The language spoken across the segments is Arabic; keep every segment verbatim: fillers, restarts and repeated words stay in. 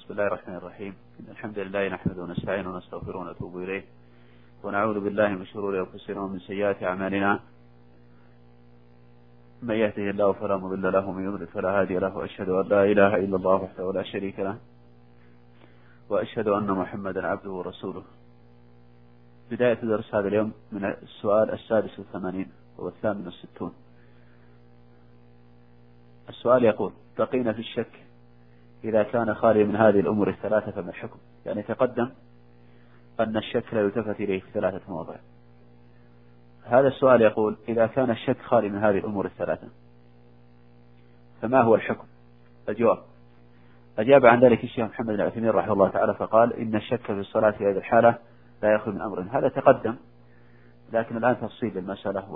بسم الله الرحمن الرحيم. إن الحمد لله نحمده ونستعينه ونستغفره ونتوب إليه ونعوذ بالله من شرور أنفسنا ومن سيئات أعمالنا. من يهده الله فلا مضل له ومن يضلل فلا هادي له، وأشهد أن لا إله إلا الله وحده لا شريك له، وأشهد أن محمدا عبده ورسوله. بداية درس هذا اليوم من السؤال السادس والثمانين والثامن والستون. السؤال يقول: بقينا في الشك إذا كان خالي من هذه الأمور الثلاثة فما الحكم؟ يعني تقدم أن الشك لا يلتفت إليه في ثلاثة مواضع. هذا السؤال يقول: إذا كان الشك خالي من هذه الأمور الثلاثة فما هو الحكم؟ الجواب: أجاب عن ذلك الشيخ محمد بن عثيمين رحمه الله تعالى فقال: إن الشك في الصلاة في هذه الحالة لا يخلو من أمر. هذا تقدم، لكن الآن تفصيل المسألة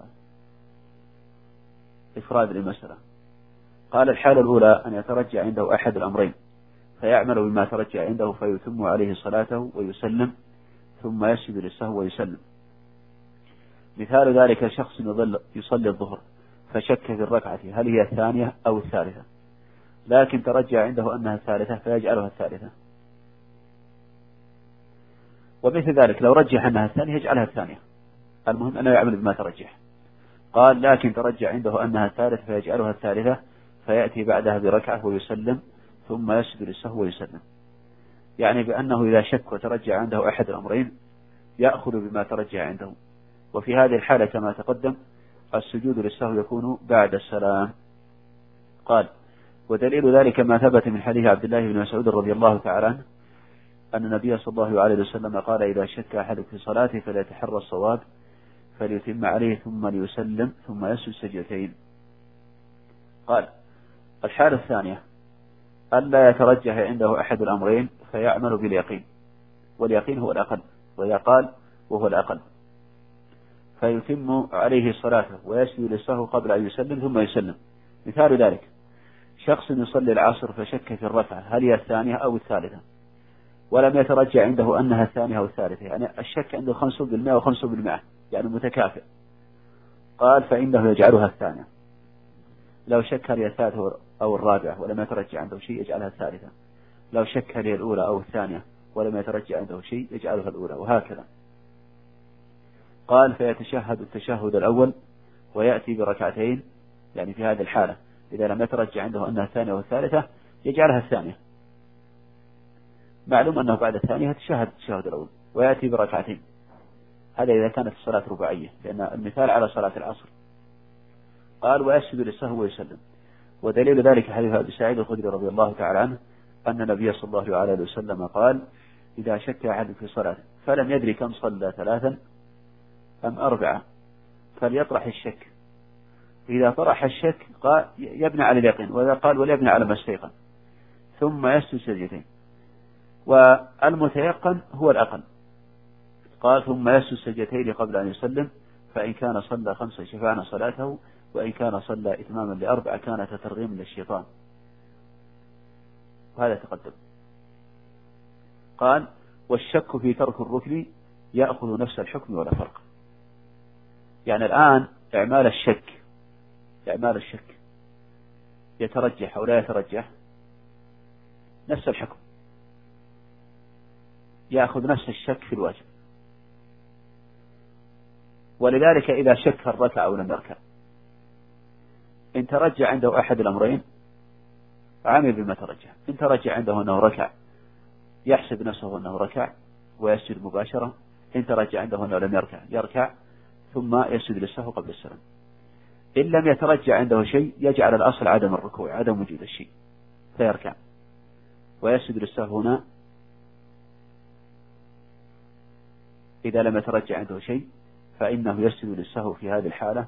وإفراد المسألة. قال: الحالة الأولى أن يترجع عنده أحد الأمرين فيعمل بما ترجع عنده فيتم عليه صلاته ويسلم ثم يسجد للسهو ويسلم. مثال ذلك: شخص يظل يصلي الظهر فشك في الركعة هل هي الثانية أو الثالثة، لكن ترجع عنده أنها الثالثة فيجعلها الثالثة. ومثل ذلك لو رجح أنها الثانية يجعلها الثانية، المهم أنه يعمل بما ترجح. قال: لكن ترجع عنده أنها الثالثة فيجعلها الثالثة فيأتي بعدها بركعة ويسلم ثم يسجد للسهو ويسلم. يعني بأنه إذا شك وترجع عنده أحد الأمرين يأخذ بما ترجع عنده. وفي هذه الحالة كما تقدم السجود للسهو يكون بعد السلام. قال: ودليل ذلك ما ثبت من حديث عبد الله بن مسعود رضي الله تعالى عنه أن النبي صلى الله عليه وسلم قال: إذا شك أحدكم في صلاته فليتحرى الصواب فليتم عليه ثم ليسلم ثم يسجد سجدتين. قال: الحالة الثانية ألا يترجح عنده أحد الأمرين فيعمل باليقين، واليقين هو الأقل، وإذا قال وهو الأقل، فيتم عليه صلاته ويسجد للسهو قبل أن يسلم ثم يسلم. مثال ذلك: شخص يصلي العصر فشك في الركعة هل هي الثانية أو الثالثة، ولم يترجع عنده أنها الثانية أو الثالثة، يعني الشك عنده خمسة بالمئة وخمسة بالمئة، يعني متكافئ. قال: فإنه يجعلها الثانية. لو شك هل هي الثالثة أو الرابعة ولم يترجع عنده شيء يجعلها الثالثة. لو شك هل هي الأولى أو الثانية ولم يترجع عنده شيء يجعلها الأولى، وهكذا. قال: فيتشهد التشهد الأول ويأتي بركعتين، يعني في هذه الحالة إذا لم يترجع عنده أنها الثانية والثالثة يجعلها الثانية. معلوم أنه بعد الثانية يتشهد التشهد الأول ويأتي بركعتين. هذا إذا كانت الصلاة رباعية، لأن المثال على صلاة العصر. قال: ويسجد للسهو ويسلم. ودليل ذلك حديث أبي سعيد الخدري رضي الله تعالى عنه أن النبي صلى الله عليه وسلم قال: إذا شك أحد في صلاة فلم يدري كم صلى ثلاثا أم أربعة فليطرح الشك. إذا طرح الشك قال يبنى على اليقين، وإذا قال وليبنى على ما استيقن، ثم يسجد سجدتين، والمتيقن هو الأقل. قال: ثم يسجد سجدتين قبل أن يسلم، فإن كان صلى خمسة شفعنا صلاته، وإن كان صلى إتماما لأربعة كانت ترغيم للشيطان. وهذا تقدم. قال: والشك في ترك الركن يأخذ نفس الحكم ولا فرق. يعني الآن إعمال الشك إعمال الشك يترجح أو لا يترجح نفس الحكم، يأخذ نفس الشك في الواجب. ولذلك إذا شك الركعة أو لم يركع إن ترجع عنده أحد الأمرين عمل بما ترجح. إن ترجع عنده أنه ركع يحسب نفسه أنه ركع ويسجد مباشرة. إن ترجع عنده أنه لم يركع يركع ثم يسجد للسهو قبل السلام. إن لم يترجع عنده شيء يجعل الأصل عدم الركوع، عدم وجود الشيء، فيركع ويسجد للسهو هنا إذا لم يترجع عنده شيء، فإنه يسجد للسهو في هذه الحالة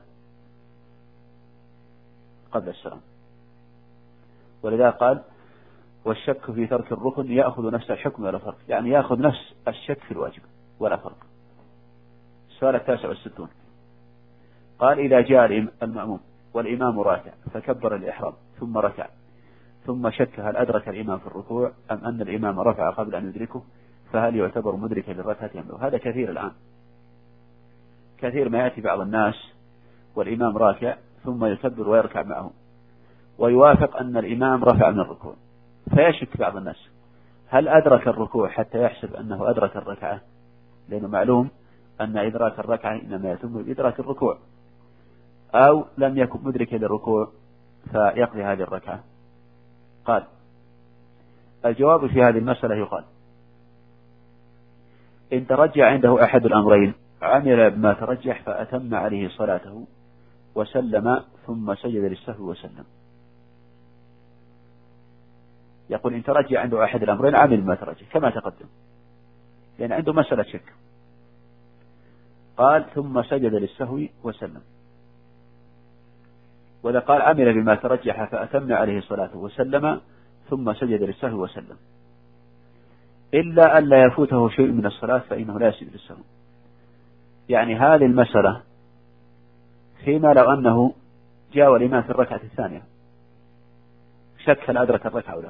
قبل السلام. ولذا قال: والشك في ترك الركن يأخذ نفس الحكم ولا فرق، يعني يأخذ نفس الشك في الواجب ولا فرق. السؤال التاسع والستون. قال: إذا جاء المأموم والإمام راكع فكبر الإحرام ثم ركع ثم شك هل أدرك الإمام في الركوع أم أن الإمام رفع قبل أن يدركه، فهل يعتبر مدركا للركعة أم لا؟ هذا كثير الآن، كثير ما يأتي بعض الناس والإمام راكع ثم يكبر ويركع معه ويوافق أن الإمام رفع من الركوع، فيشك بعض الناس هل أدرك الركوع حتى يحسب أنه أدرك الركعة؟ لأنه معلوم أن إدراك الركعة إنما يتم بإدراك الركوع، أو لم يكن مدركا للركوع فيقضي هذه الركعة. قال الجواب في هذه المسألة يقال إن ترجع عنده أحد الأمرين عمل بما ترجح فأتم عليه صلاته وسلم ثم سجد للسهو وسلم. يقول إن ترجع عنده أحد الأمرين عمل بما ترجح كما تقدم، لأن عنده مسألة شك. قال ثم سجد للسهو وسلم، وإذا قال عمل بما ترجح فأتم عليه صلاته وسلم ثم سجد للسهو وسلم، إلا أن لا يفوته شيء من الصلاة فإنه لا يسجد للسهو. يعني هذه المسألة فيما لو أنه جاء الإمام في الركعة الثانية شك هل أدرك الركعة أو لا،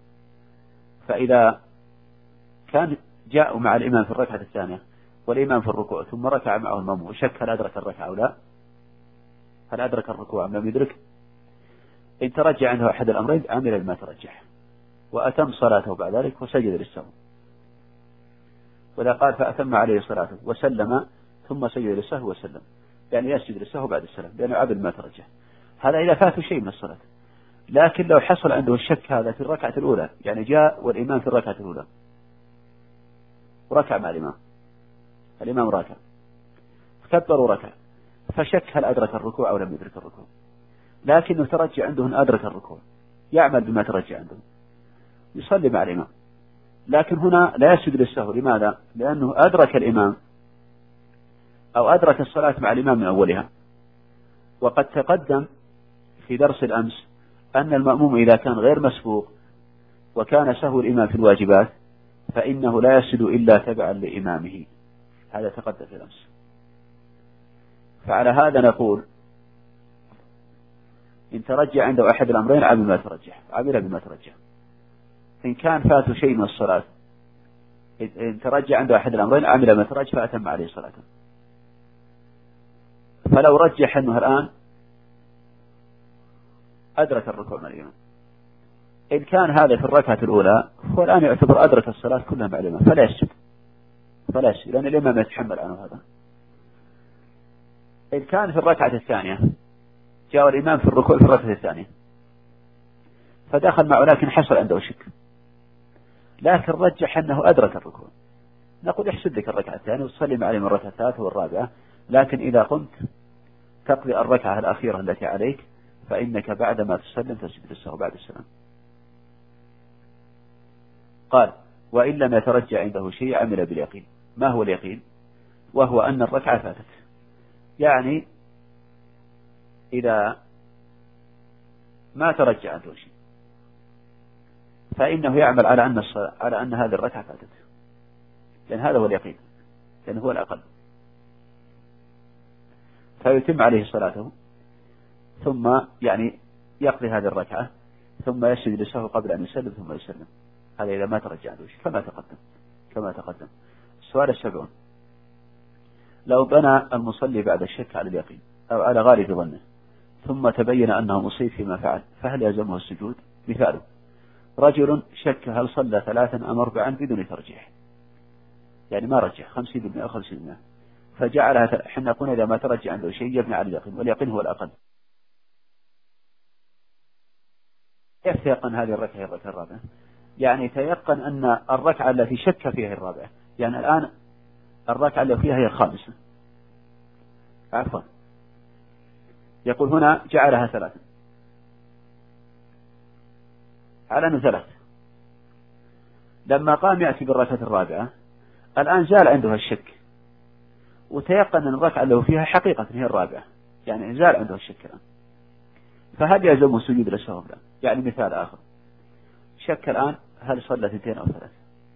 فإذا كان جاء مع الإمام في الركعة الثانية والإمام في الركوع ثم ركع معه المأموم وشك هل أدرك الركعة أو لا، هل أدرك الركوع أم لم يدرك، إن ترجع عنده أحد الأمرين عمل بما ترجح وأتم صلاته بعد ذلك وسجد للسهو. وإذا قال فأتم عليه صلاته وسلم ثم سجد للسهو وسلم، يعني يسجد للسهو بعد السلام لأنه عمل ما ترجح. هذا إذا فات شيء من الصلاة. لكن لو حصل عنده الشك هذا في الركعة الأولى، يعني جاء والإمام في الركعة الأولى وركع مع الإمام، الإمام راكع كبر وركع، فشك هل أدرك الركوع أو لم يدرك الركوع، لكنه ترجع عنده أن أدرك الركوع، يعمل بما ترجع عنده يصلي مع الإمام. لكن هنا لا يسجد للسهو. لماذا؟ لأنه أدرك الإمام أو أدرك الصلاة مع الإمام من أولها. وقد تقدم في درس الأمس أن المأموم إذا كان غير مسبوق وكان سهو الإمام في الواجبات فإنه لا يسجد إلا تبعا لإمامه، هذا تقدم في الأمس. فعلى هذا نقول إن ترجع عنده أحد الأمرين عمل ما ترجح، عمل بما ترجح. إن كان فاته شيء من الصلاة، إن ترجع عنده أحد الأمرين عمل ما ترجح فأتم عليه صلاته. فلو رجح أنه الآن أدرك الركوع مع الإمام، إن كان هذا في الركعة الأولى هو الآن يعتبر أدرك الصلاة كلها مع الإمام فلا يسجد، فلا يسجد لأن الإمام يتحمل عنه هذا. إن كان في الركعة الثانية جاء الإمام في الركوع في الركعة الثانية فدخل معه لكن حصل عنده شك، لكن رجح أنه أدرك الركوع، نقول احسب لك الركعة الثانية وتصلي مع الإمام الركعة الثالثة والرابعة، لكن إذا قمت تقضي الركعة الأخيرة التي عليك فإنك بعدما تسلم تسجد للسهو بعد السلام. قال وإن لم يترجع عنده شيء عمل باليقين. ما هو اليقين؟ وهو أن الركعة فاتت، يعني إذا ما ترجع عنده شيء فإنه يعمل على أن على أن هذه الركعة فاتت، لأن هذا هو اليقين، لأنه هو الأقل، فيتم عليه صلاته ثم يعني يقضي هذه الركعة ثم يسجد للسهو قبل أن يسلم ثم يسلم. هذا إذا ما ترجع عنده شيء كما تقدم كما تقدم. السؤال السبعون: لو بنى المصلي بعد الشك على اليقين أو على غالب ظنه ثم تبين أنه مصيب فيما فعل فهل يلزمه السجود؟ مثاله: رجل شك هل صلى ثلاثا أم أربعا بدون ترجيح، يعني ما رجح خمسين بالمئة أو خمسين بالمئة، فجعلها. احنا قلنا إذا ما ترجع عنده شيء يبني على اليقين، واليقين هو الأقل. كيف تيقن هذه الركعة هي الركعة الرابعة؟ يعني تيقن أن الركعة التي شك فيها هي الرابعة، يعني الآن الركعة التي فيها هي الخامسة، عفوا يقول هنا جعلها ثلاثة على أنه ثلاث، لما قام يأتي بالركعة الرابعة الآن زال عنده الشك وتيقن أن الركعة اللي فيها حقيقة هي الرابعة، يعني زال عنده الشك الآن، فهل يلزمه سجود للسهو؟ لا. يعني مثال آخر: شك الآن هل صلى اثنتين أو ثلاث،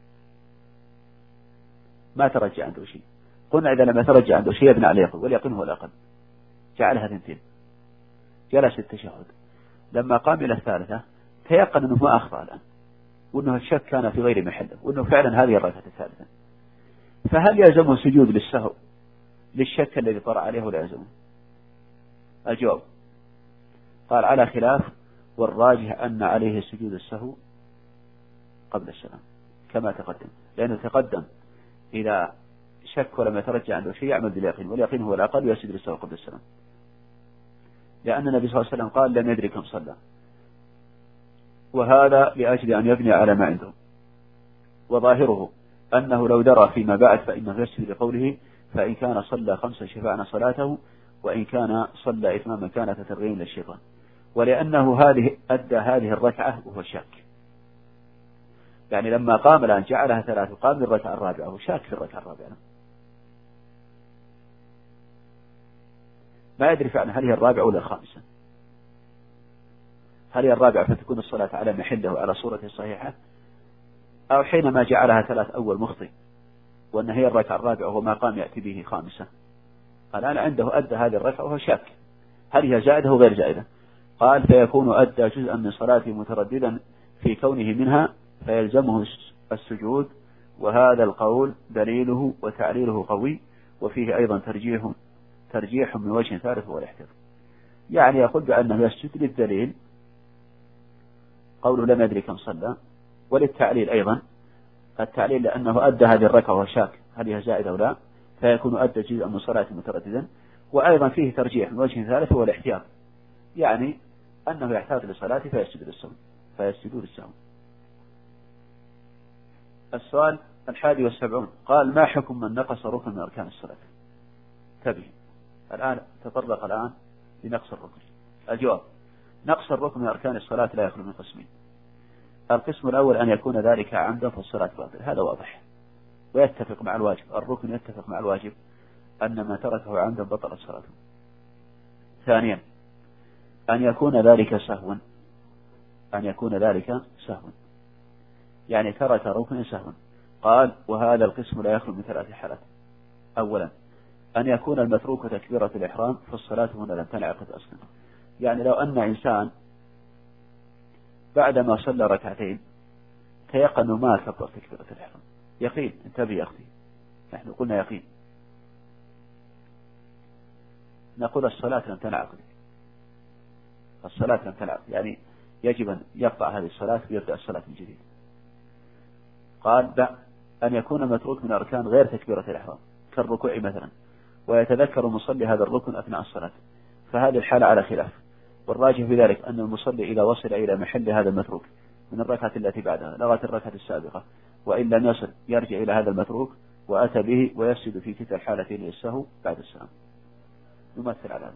ما ترجع عنده شيء، قلنا إذا لم يترجع عنده شيء يبنى على اليقين، واليقين هو الأقل، جعلها اثنتين، جلس التشهد، لما قام إلى الثالثة تيقن أنه ما أخطأ الآن، وأنه الشك كان في غير محله، وأنه فعلا هذه الركعة الثالثة، فهل يلزمه سجود للسهو للشك الذي طرأ عليه ولا يلزمه؟ الجواب: قال على خلاف، والراجح أن عليه سجود السهو قبل السلام. كما تقدم، لأنه تقدم إذا شك ولم يترجع عنده شيء يعمل باليقين، واليقين هو الأقل، ويسجد للسهو قبل السلام، لأن النبي صلى الله عليه وسلم قال لم يدري كم صلى، وهذا لأجل أن يبني على ما عنده. وظاهره أنه لو درى فيما بعد فإنه يسجد لقوله فإن كان صلى خمسا شفعنا صلاته، وإن كان صلى إتماما كانت ترغيم للشيطان، ولأنه هذه أدى هذه الركعة وهو شاك، يعني لما قام الآن جعلها ثلاث وقام للركعة الرابعة وهو شاك في الركعة الرابعة، ما يدري فعلا هل هي الرابعة ولا الخامسة، هل هي الرابعة فتكون الصلاة على محله وعلى صورته الصحيحة، أو حينما جعلها ثلاث أول مخطئ وأن هي الركعة الرابعة وهو ما قام يأتي به خامسة. الآن عنده أدى هذه الركعة وهو شاك هل هي زائدة أو غير زائدة. قال فيكون أدى جزءا من صلاته مترددا في كونه منها فيلزمه السجود، وهذا القول دليله وتعليله قوي، وفيه أيضا ترجيح ترجيح من وجه ثالث هو الاحتياط. يعني يقول بأنه يسجد للدليل قوله لم يدري كم صلى، وللتعليل أيضا التعليل لأنه أدى هذه الركعة وهو شاك هل هي زائدة أو لا، فيكون أدى جزءا من صلاته مترددا. وأيضا فيه ترجيح من وجه ثالث هو الاحتياط، يعني أنه يحتاج لصلاته فيسجد للسهو فيسجد للسهو. السؤال الحادي والسبعون قال ما حكم من نقص ركن من أركان الصلاة؟ تبه الآن تطرق الآن لنقص الركن. الجواب نقص الركن من أركان الصلاة لا يخلو من قسمين. القسم الأول أن يكون ذلك عمدا فالصلاة باطلة، هذا واضح ويتفق مع الواجب، الركن يتفق مع الواجب أن ما تركه عمدا بطلت صلاته. ثانيا أن يكون ذلك سهوا، أن يكون ذلك سهوا يعني ترك ركن سهوا. قال وهذا القسم لا يخلو من ثلاث حالات. أولا أن يكون المتروك تكبيرة الإحرام فالصلاة هنا لم تنعقد أصلا، يعني لو أن إنسان بعدما صلى ركعتين تيقن ما كبر تكبيرة الإحرام، يقين، انتبه يا أختي، نحن قلنا يقين، نقول الصلاة لم تنعقد، الصلاة لم تنعقد، يعني يجب أن يقطع هذه الصلاة ويبدأ الصلاة من جديد. قال أن يكون متروك من أركان غير تكبيرة الإحرام كالركوع مثلا، ويتذكر المصلي هذا الركن أثناء الصلاة، فهذه الحالة على خلاف، والراجح في ذلك أن المصلي إذا وصل إلى محل هذا المتروك من الركعة التي بعدها لغة الركعة السابقة وإن لم يصل يرجع إلى هذا المتروك وأتى به ويسجد في كلتا الحالتين للسهو بعد السلام. يمثل على هذا.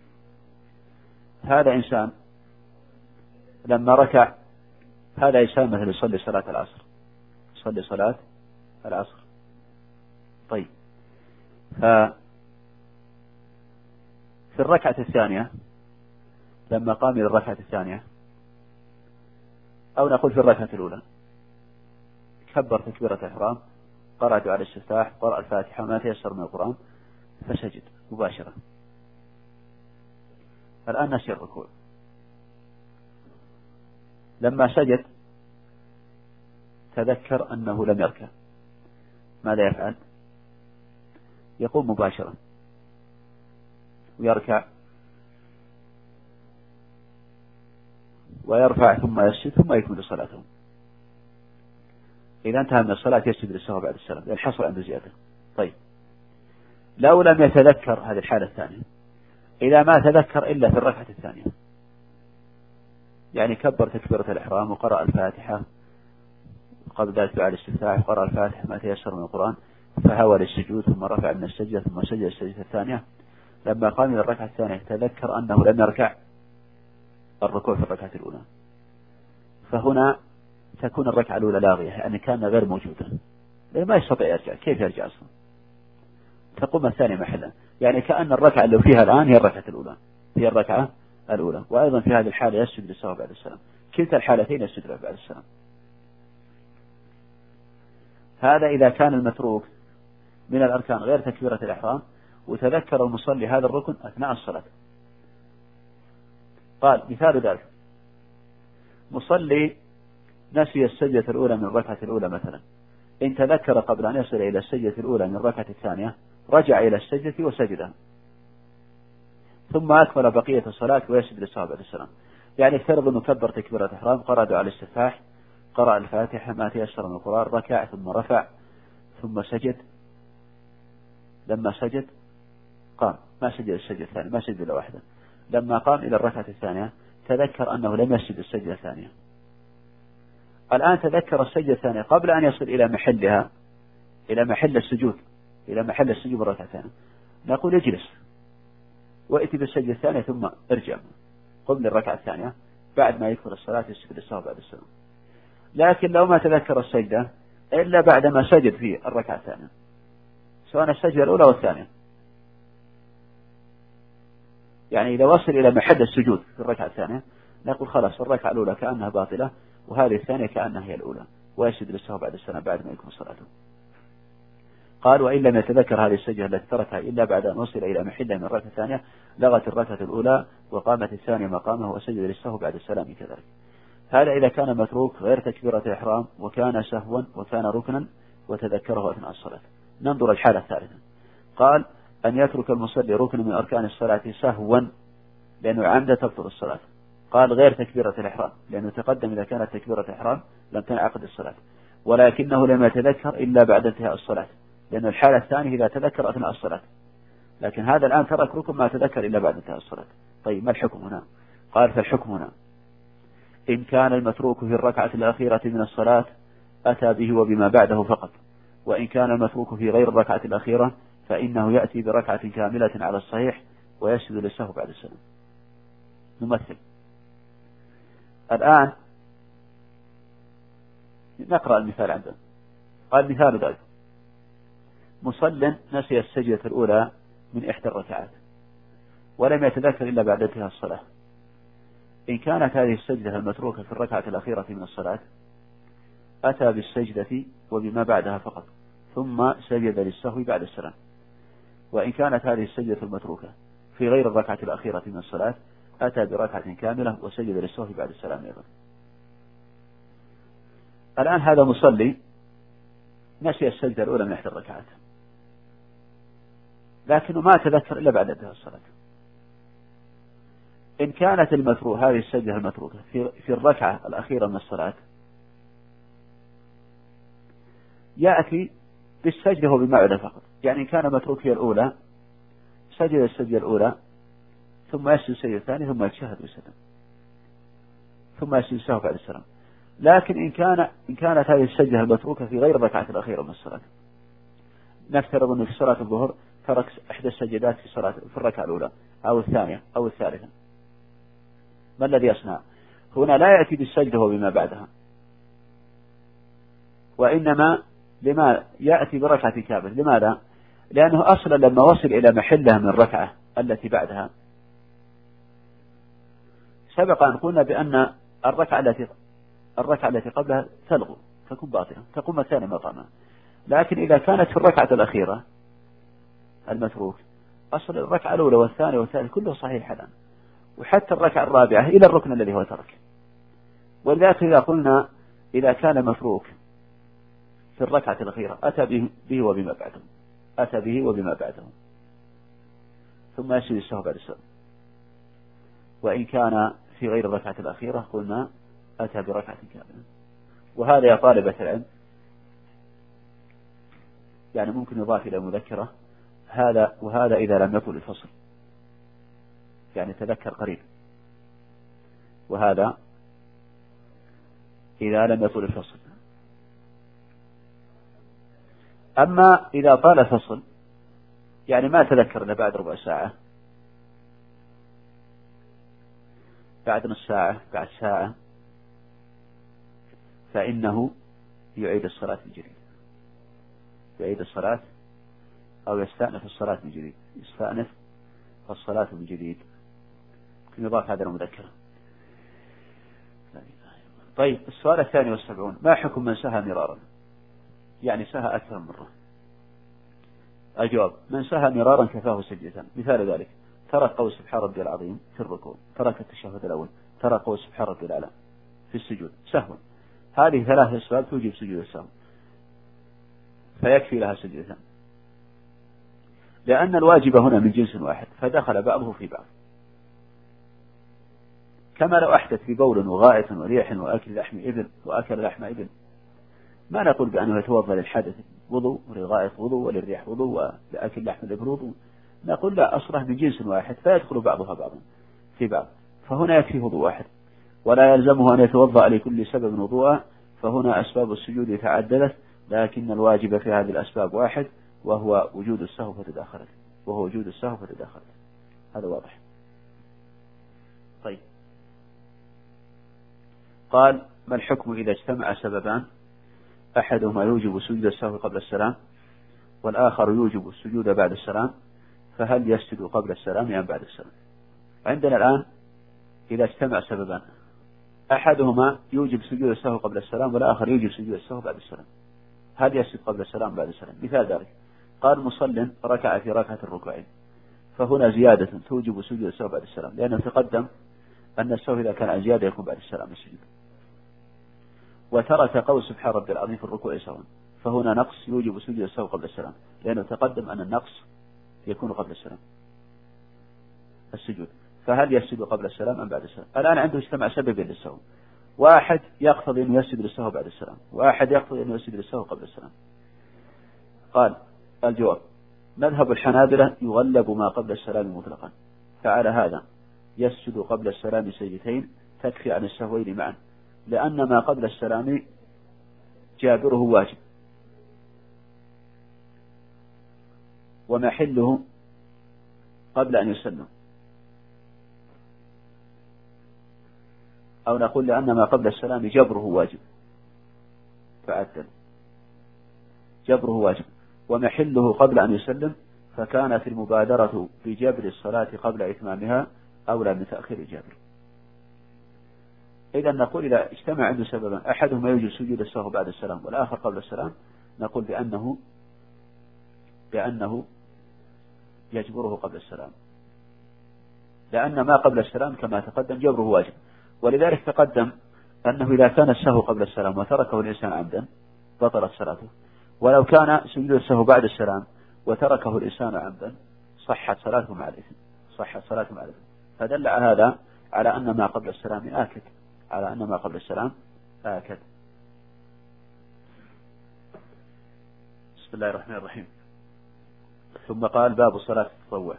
هذا إنسان لما ركع، هذا إنسان مثل يصلي صلاة العصر، يصلي صلاة العصر. طيب ففي الركعة الثانية لما قام إلى الركعة الثانية، أو نقول في الركعة الأولى، كبر تكبيرة الإحرام، قرأ دعاء الاستفتاح، قرأ الفاتحة ما تيسر من القرآن، فسجد مباشرة. الآن نسي الركوع، لما سجد تذكر أنه لم يركع، ماذا يفعل؟ يقوم مباشرة ويركع ويرفع ثم يسجد ثم يكمل صلاته. إذا انتهى من الصلاة يسجد للسهو بعد السلام لأن حصل عنده زيادة. طيب لو لم يتذكر هذه الحالة الثانية، إذا ما تذكر إلا في الركعة الثانية، يعني كبر تكبيرة الإحرام وقرأ الفاتحة قبل ذلك دعاء الاستفتاح وقرأ الفاتحة ما تيسر من القرآن، فهوى للسجود ثم رفع من السجدة ثم سجد السجدة الثانية، لما قام إلى الركعة الثانية تذكر أنه لم يركع الركوع في الركعة الأولى، فهنا تكون الركعة الأولى لاغية، يعني كان غير موجودة لأنه ما يستطيع يرجع، كيف يرجع أصلا؟ تقوم الثانية محلا، يعني كأن الركعة اللي فيها الآن هي الركعة الأولى، هي الركعة الأولى. وأيضا في هذه الحالة يسجد للسهو بعد السلام، كلتا الحالتين يسجد بعد السلام. هذا إذا كان المتروك من الأركان غير تكبيرة الإحرام وتذكر المصلي هذا الركن أثناء الصلاة. قال مثال ذلك مصلي نسي السجدة الأولى من الركعة الأولى مثلا، إن تذكر قبل أن يصل إلى السجدة الأولى من الركعة الثانية رجع إلى السجدة وسجدها ثم أكمل بقية الصلاة ويسجد للسهو بعد السلام. يعني افترض أنه كبر تكبيرة الإحرام، قرأ دعاء الاستفتاح، قرأ الفاتحة ما تيسر من القرآن، ركع ثم رفع ثم سجد، لما سجد قام، ما سجد السجدة الثانية، ما سجد إلا واحدة. لما قام إلى الركعة الثانية تذكر أنه لم يسجد السجدة الثانية. الآن تذكر السجدة الثانية قبل أن يصل إلى محلها، إلى محل السجود، إلى محل السجود بالركعة الثانية، نقول اجلس وائتي بالسجدة الثانية ثم ارجع قم للركعة الثانية بعد ما يكفر الصلاة يسجد السهو بعد السلام. لكن لو ما تذكر السجدة إلا بعدما سجد في الركعة الثانية، سواء السجدة الأولى والثانية، يعني إذا وصل إلى محل السجود في الركعة الثانية نقول خلاص الركعة الأولى كأنها باطلة وهذه الثانية كأنها هي الأولى، ويسجد للسهو بعد السلام بعد ما يكون صلاته. قال وإن لم يتذكر هذه السجدة التي تركها إلا بعد أن وصل إلى محلها من الركعة الثانية لغت الركعة الأولى وقامت الثانية مقامه وسجد للسهو بعد السلام كذلك. هذا إذا كان متروك غير تكبيرة الإحرام وكان سهوا وكان ركنا وتذكره أثناء الصلاة. ننظر الحالة الثالثة. قال أن يترك المصلي ركن من أركان الصلاة سهوا لأنه عمد تبطل الصلاة. قال غير تكبيرة الإحرام لأنه تقدم إذا كانت تكبيرة الإحرام لم تنعقد الصلاة، ولكنه لم يتذكر إلا بعد انتهاء الصلاة، لأنه الحالة الثانية إذا تذكر أثناء الصلاة، لكن هذا الآن ترك ركن ما تذكر إلا بعد انتهاء الصلاة. طيب ما الحكم هنا؟ قال فالحكم هنا إن كان المتروك في الركعة الأخيرة من الصلاة أتى به وبما بعده فقط، وإن كان المتروك في غير الركعة الأخيرة فإنه يأتي بركعة كاملة على الصحيح ويسجد للسهو بعد السلام. نمثل الآن، نقرأ المثال عندنا. قال مثال ذلك مصل نسي السجدة الأولى من إحدى الركعات ولم يتذكر إلا بعد انتهاء الصلاة. إن كانت هذه السجدة المتروكة في الركعة الأخيرة من الصلاة أتى بالسجدة وبما بعدها فقط ثم سجد للسهو بعد السلام. وإن كانت هذه السجدة المتروكة في غير الركعة الأخيرة من الصلاة أتى بركعة كاملة وسجد للسهو بعد السلام أيضا. الآن هذا مصلي نسي السجدة الأولى من إحدى الركعات لكنه ما تذكر إلا بعد انتهاء الصلاة. إن كانت المتروكة هذه السجدة المتروكة في في الركعة الأخيرة من الصلاة يأتي بالسجدة وبما بعدها فقط. يعني إن كان متروك في الأولى سجد السجدة الأولى ثم يسجد السجدة الثانية ثم يتشهد ويسلم ثم يسجد السهو بعد السلام. لكن إن كان إن كانت هذه السجدة المتروكة في غير الركعة الأخيرة من الصلاة، نفترض أنه في صلاة الظهر ترك إحدى السجدات في صلاة في الركعة الأولى أو الثانية أو الثالثة، ما الذي يصنع؟ هنا لا يأتي بالسجدة وبما بعدها، وإنما لما يأتي بركعة كاملة. لماذا؟ لأنه أصلا لما وصل إلى محلها من الركعة التي بعدها سبق أن قلنا بأن الركعة التي الركعة التي قبلها تلغو تكون باطلة تقوم الثانية مقامها. لكن إذا كانت في الركعة الأخيرة المتروك أصل الركعة الأولى والثانية والثالثة كله صحيح الآن، وحتى الركعة الرابعة إلى الركن الذي هو ترك. ولذلك إذا قلنا إذا كان متروك في الركعة الأخيرة أتى به, به وبما بعده أتى به وبما بعده ثم يسجد السهو بعد السلام. وإن كان في غير الركعة الأخيرة قلنا أتى بركعة كاملة. وهذا يا طالبة العلم يعني ممكن يضاف إلى مذكرة هذا وهذا إذا لم يطل الفصل، يعني تذكر قريب، وهذا إذا لم يطل الفصل. أما إذا طال الفصل يعني ما تذكر إلا بعد ربع ساعة بعد نص ساعة بعد ساعة فإنه يعيد الصلاة من جديد، يعيد الصلاة أو يستأنف الصلاة من جديد، يستأنف الصلاة من جديد. يضاف هذا المذكرة. طيب السؤال الثاني والسبعون ما حكم من سهى مرارا؟ يعني سهى أكثر من مرة. الجواب من سهى مرارا كفاه سجدة. مثال ذلك ترك قول سبحان ربي العظيم في الركوع، ترك التشهد الأول، ترك قول سبحان ربي الأعلى في السجود سهوا. هذه ثلاث أسباب توجب سجود السهو فيكفي لها سجدة، لأن الواجب هنا من جنس واحد فدخل بعضه في بعض. كما لو أحدث في بول وغائط وريح وأكل لحم إبل وأكل لحم إبل، ما نقول بأنه يتوضأ للحدث وضوء وللغائط وضوء وللريح وضوء ولأكل لحم الإبل وضوء، نقول لا، أصله من جنس واحد فيدخل بعضها بعضا في بعض، فهنا يكفي وضوء واحد، ولا يلزمه أن يتوضأ لكل سبب وضوءا، فهنا أسباب السجود تعددت، لكن الواجب في هذه الأسباب واحد، وهو وجود السهو فتداخلت وهو وجود السهو فتداخلت هذا واضح. طيب، قال: ما الحكم إذا اجتمع سببان أحدهما يوجب سجود السهو قبل السلام والآخر يوجب السجود بعد السلام، فهل يسجد قبل السلام أم بعد السلام؟ عندنا الآن إذا اجتمع سببان أحدهما يوجب سجود السهو قبل السلام والآخر يوجب سجود السهو بعد السلام، هل يسجد قبل السلام بعد السلام؟ مثال ذلك: قال مصل ركع في ركعة الركوعين، فهنا زيادة توجب سجود السهو بعد السلام، لأنه تقدم أن السهو إذا كان عن زيادة يكون بعد السلام السجود، وترك قول سبحان ربي العظيم في الركوع سواء، فهنا نقص يوجب سجود السهو قبل السلام، لأنه تقدم أن النقص يكون قبل السلام السجود، فهل يسجد قبل السلام أم بعد السلام؟ الآن عنده اجتمع سببين للسهو، واحد يقتضي أن يسجد للسهو بعد السلام، واحد يقتضي أن يسجد للسهو قبل السلام. قال: الجواب: مذهب الحنابلة يغلب ما قبل السلام مطلقا، فعلى هذا يسجد قبل السلام سجدتين تكفي عن السهوين معا، لأن ما قبل السلام جابره واجب ومحله قبل أن يسلم، أو نقول لأن ما قبل السلام جبره واجب فعدل جبره واجب ومحله قبل أن يسلم، فكانت المبادرة بجبر الصلاة قبل إتمامها أولى من تأخير الجبر. إذا نقول إذا اجتمع عنده سببا أحدهما يوجب سجود السهو بعد السلام والآخر قبل السلام، نقول بأنه بأنه يجبره قبل السلام، لأن ما قبل السلام كما تقدم جبره واجب، ولذلك تقدم أنه إذا كان السهو قبل السلام وتركه الإنسان عمدا بطلت صلاته، ولو كان سجود السهو بعد السلام وتركه الإنسان عمدا صحت صلاته مع الإثم صحت صلاته مع الإثم، فدل هذا على أن ما قبل السلام آكد على أن ما قبل السلام آكد. بسم الله الرحمن الرحيم. ثم قال: باب صلاة التطوع.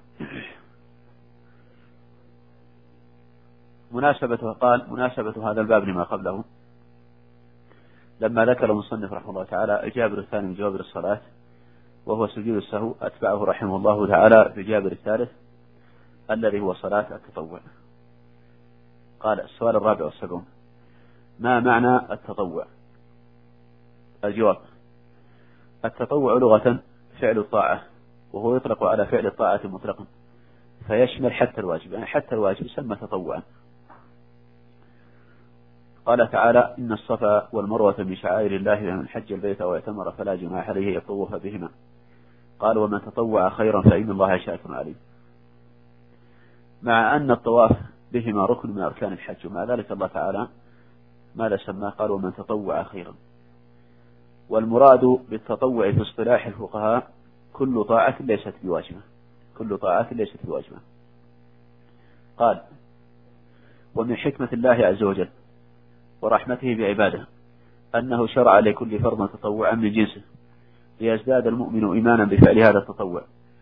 مناسبته قال مناسبة هذا الباب لما قبله، لما ذكر المصنف رحمه الله تعالى الجابر الثاني من جوابر الصلاة وهو سجود السهو، أتبعه رحمه الله تعالى بالجابر الثالث الذي هو صلاة التطوع. قال: السؤال الرابع والسبعون: ما معنى التطوع؟ الجواب: التطوع لغة فعل الطاعة، وهو يطلق على فعل الطاعة مطلقا، فيشمل حتى الواجب، يعني حتى الواجب يسمى تطوعا. قال تعالى: إن الصفا والمروة من شعائر الله، من حج البيت أو اعتمر فلا جناح عليه يطوف بهما. قال: ومن تطوع خيرا فإن الله شاكر عليم. مع أن الطواف بهما ركن من أركان الحج، ومع ذلك الله تعالى ماذا سماه؟ قال: ومن تطوع خيرا. والمراد بالتطوع في اصطلاح الفقهاء كل طاعة ليست بواجبة كل طاعة ليست بواجبة. قال: ومن حكمة الله عز وجل ورحمته بعباده أنه شرع لكل فرض تطوعا من جنسه، ليزداد المؤمن إيمانا بفعل هذا التطوع،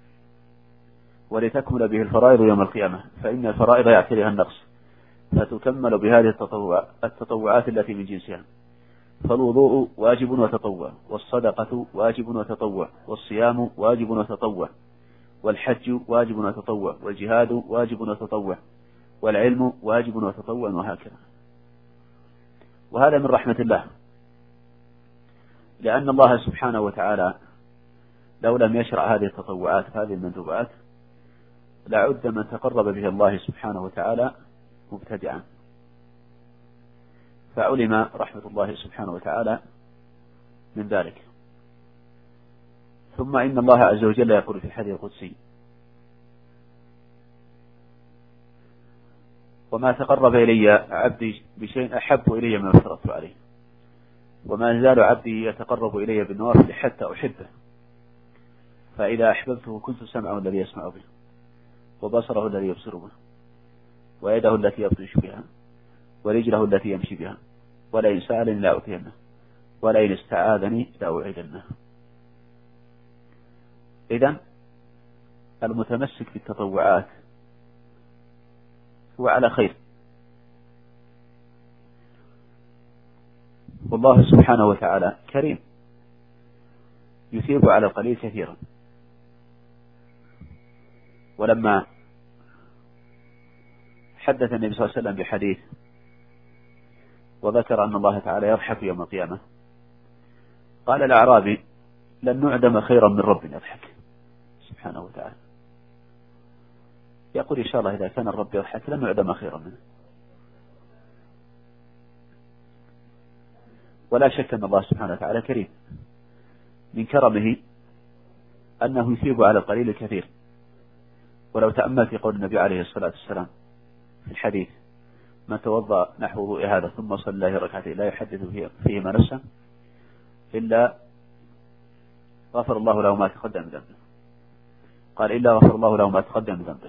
ولتكمل به الفرائض يوم القيامة، فإن الفرائض يعتريها النقص، فتكمل بهذه التطوع التطوعات التي من جنسها. فالوضوء واجب وتطوع، والصدقة واجب وتطوع، والصيام واجب وتطوع، والحج واجب وتطوع، والجهاد واجب وتطوع، والعلم واجب وتطوع، وهكذا. وهذا من رحمة الله، لأن الله سبحانه وتعالى لو لم يشرع هذه التطوعات هذه المندوبات لعد من تقرب به الله سبحانه وتعالى مبتدعا، فعلم رحمة الله سبحانه وتعالى من ذلك. ثم إن الله عز وجل يقول في الحديث القدسي: وما تقرب إلي عبدي بشيء أحب إلي ما افترضت عليه، وما زال عبدي يتقرب إلي بالنوافل حتى أحبه، فإذا أحببته كنت سمعه الذي يسمع به، وبصره الذي يبصر به، ويده التي يبطش بها، ورجله التي يمشي بها، ولئن سألني لأعطينه، ولئن استعاذني لأوعدنه. إذن المتمسك بالتطوعات هو على خير، والله سبحانه وتعالى كريم يثيب على القليل كثيرا. ولما حدث النبي صلى الله عليه وسلم بحديث وذكر أن الله تعالى يضحك يوم القيامة، قال الأعرابي: لن نعدم خيرا من رب يضحك سبحانه وتعالى. يقول: إن شاء الله إذا كان الرب يضحك لن نعدم خيرا منه. ولا شك أن الله سبحانه وتعالى كريم، من كرمه أنه يثيب على القليل الكثير. ولو تأمل في قول النبي عليه الصلاة والسلام في الحديث: من توضأ نحو وضوء هذا ثم صلى الله ركعتين لا يحدث فيهما نفسا إلا غفر الله له ما تقدم من ذنبه. قال: إلا غفر الله له ما تقدم من ذنبه.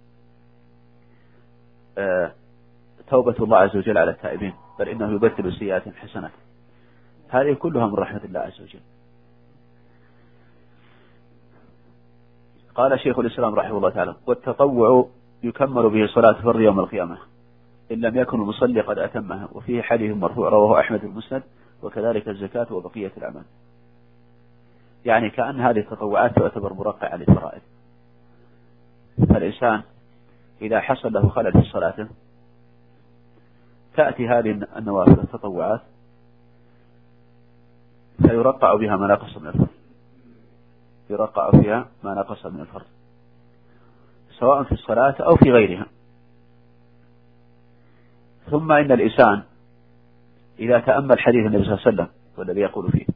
آه توبة الله عز وجل على التائبين، بل إنه يبدل السيئات حسنات. هذه كلها من رحمة الله عز وجل. قال شيخ الإسلام رحمه الله تعالى: والتطوع يكمل به صلاة الفرض يوم القيامة إن لم يكن المصلي قد أتمها. وفيه حديث مرفوع رواه أحمد المسند، وكذلك الزكاة وبقية الأعمال. يعني كأن هذه التطوعات تعتبر مرقعة للفرائض. فالإنسان إذا حصل له خلل في صلاته تأتي هذه النوافل التطوعات فيرقع بها ما نقص من الفرض، يرقع فيها ما نقص من الفرض، سواء في الصلاة أو في غيرها. ثم إن الإنسان إذا تأمل حديث النبي صلى الله عليه وسلم والذي يقول فيه: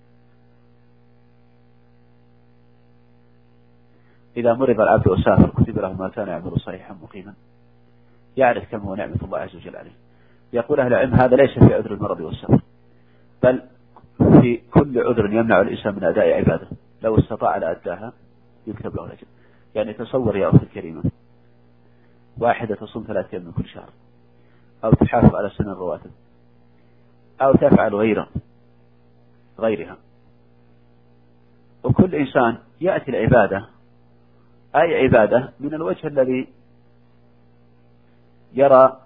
إذا مرض العبد وسافر كتب له ما كان يعمل صحيحا مقيما، يعرف كم هو نعمة الله عز وجل عليه. يقول أهل العلم: هذا ليس في عذر المرض والسفر، بل في كل عذر يمنع الإنسان من أداء عباده لو استطاع لأداها يكتب له الأجر. يعني تصور يا أخي الكريمة، واحدة تصوم ثلاثة أيام من كل شهر، أو تحافظ على سنن الرواتب، أو تفعل غيرها غيرها وكل إنسان يأتي العبادة أي عبادة من الوجه الذي يرى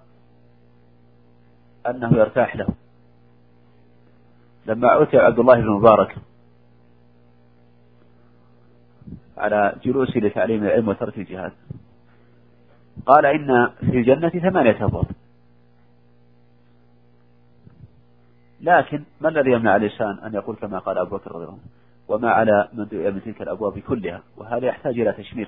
أنه يرتاح له. لما عُثر عبد الله بن مبارك على جلوسه لتعليم العلم وترك الجهاد، قال: إن في الجنة ثمانية أبواب، لكن ما الذي يمنع الإنسان أن يقول كما قال أبو بكر رضي الله عنه: وما على من دعي من تلك الأبواب كلها؟ وهذا يحتاج إلى تشمير.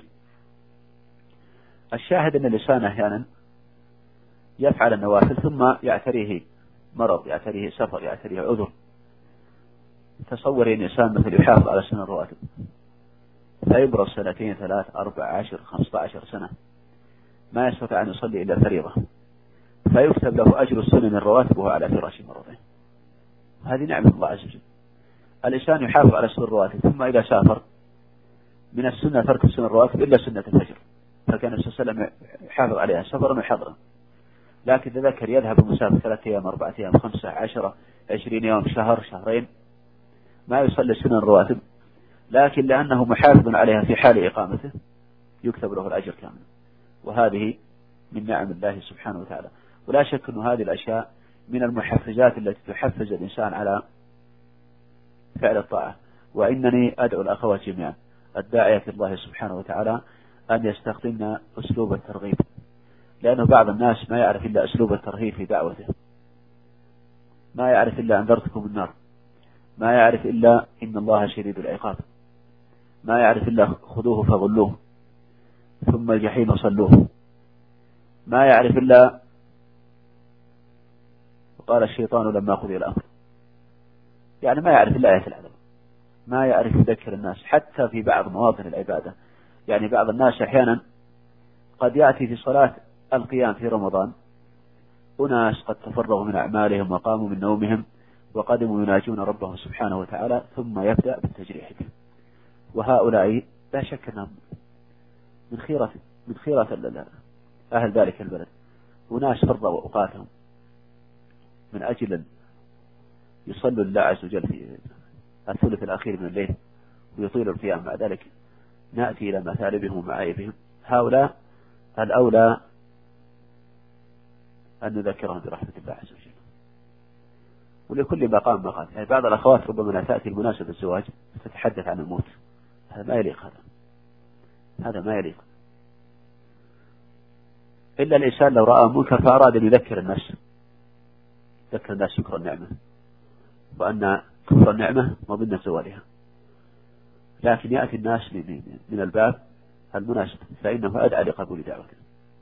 الشاهد أن الإنسان أحيانا يفعل النوافل ثم يعتريه مرض، يعتريه سفر، يعتريه عذر. تصور أن الإنسان مثل يحافظ على سنن الرواتب فيبرز سنتين ثلاث أربع عشر خمسة عشر سنة ما يستطيع أن يصلي إلا فريضة، فيكتب له أجر السنن الرواتب وهو على فراش مرضه. هذه نعمة الله عز وجل. الإنسان يحافظ على سنن الرواتب ثم إذا سافر من السنة ترك سنن الرواتب إلا سنة الفجر، فكان النبي صلى الله عليه وسلم يحافظ عليها سفرا وحضرا. لكن تذكر يذهب المسافر ثلاثة أيام أربعة أيام خمسة عشرة عشرين يوم شهر شهرين ما يصلي سنن الرواتب، لكن لأنه محافظ عليها في حال إقامته يكتب له الأجر كامل. وهذه من نعم الله سبحانه وتعالى. ولا شك أن هذه الأشياء من المحفزات التي تحفز الإنسان على فعل الطاعة. وإنني أدعو الأخوات جميعا الداعية في الله سبحانه وتعالى أن يستخدمنا أسلوب الترغيب، لأنه بعض الناس ما يعرف إلا أسلوب الترهيب في دعوته، ما يعرف إلا أنذرتكم النار، ما يعرف إلا إن الله شديد العقاب، ما يعرف إلا خذوه فغلوه ثم الجحيم صلوه، ما يعرف إلا وقال الشيطان لما قضي الأمر. يعني ما يعرف إلا آية العذاب، ما يعرف يذكر الناس حتى في بعض مواطن العبادة. يعني بعض الناس أحيانا قد يأتي في صلاة القيام في رمضان أناس قد تفرغوا من أعمالهم وقاموا من نومهم وقدموا يناجون ربهم سبحانه وتعالى، ثم يبدأ بالتجريح. وهؤلاء لا شك أنهم من خيرة من خيرة أهل ذلك البلد، أناس فرضوا أوقاتهم من أجل أن يصلوا لله عز وجل في الثلث الأخير من الليل ويطيل القيام، مع ذلك نأتي إلى مثالبهم ومعايبهم، هؤلاء الأولى أن نذكرهم برحمة الله عز وجل. ولكل مقام مقام، يعني بعض الأخوات ربما لا تأتي المناسبة الزواج تتحدث عن الموت، هذا ما يليق، هذا هذا ما يليق. إلا الإنسان لو رأى منكر فأراد أن يذكر الناس، يذكر الناس شكر النعمة وأن كفر النعمة مظنة زوالها، لكن يأتي الناس من الباب المناسب فإنه أدعى لقبول دعوته،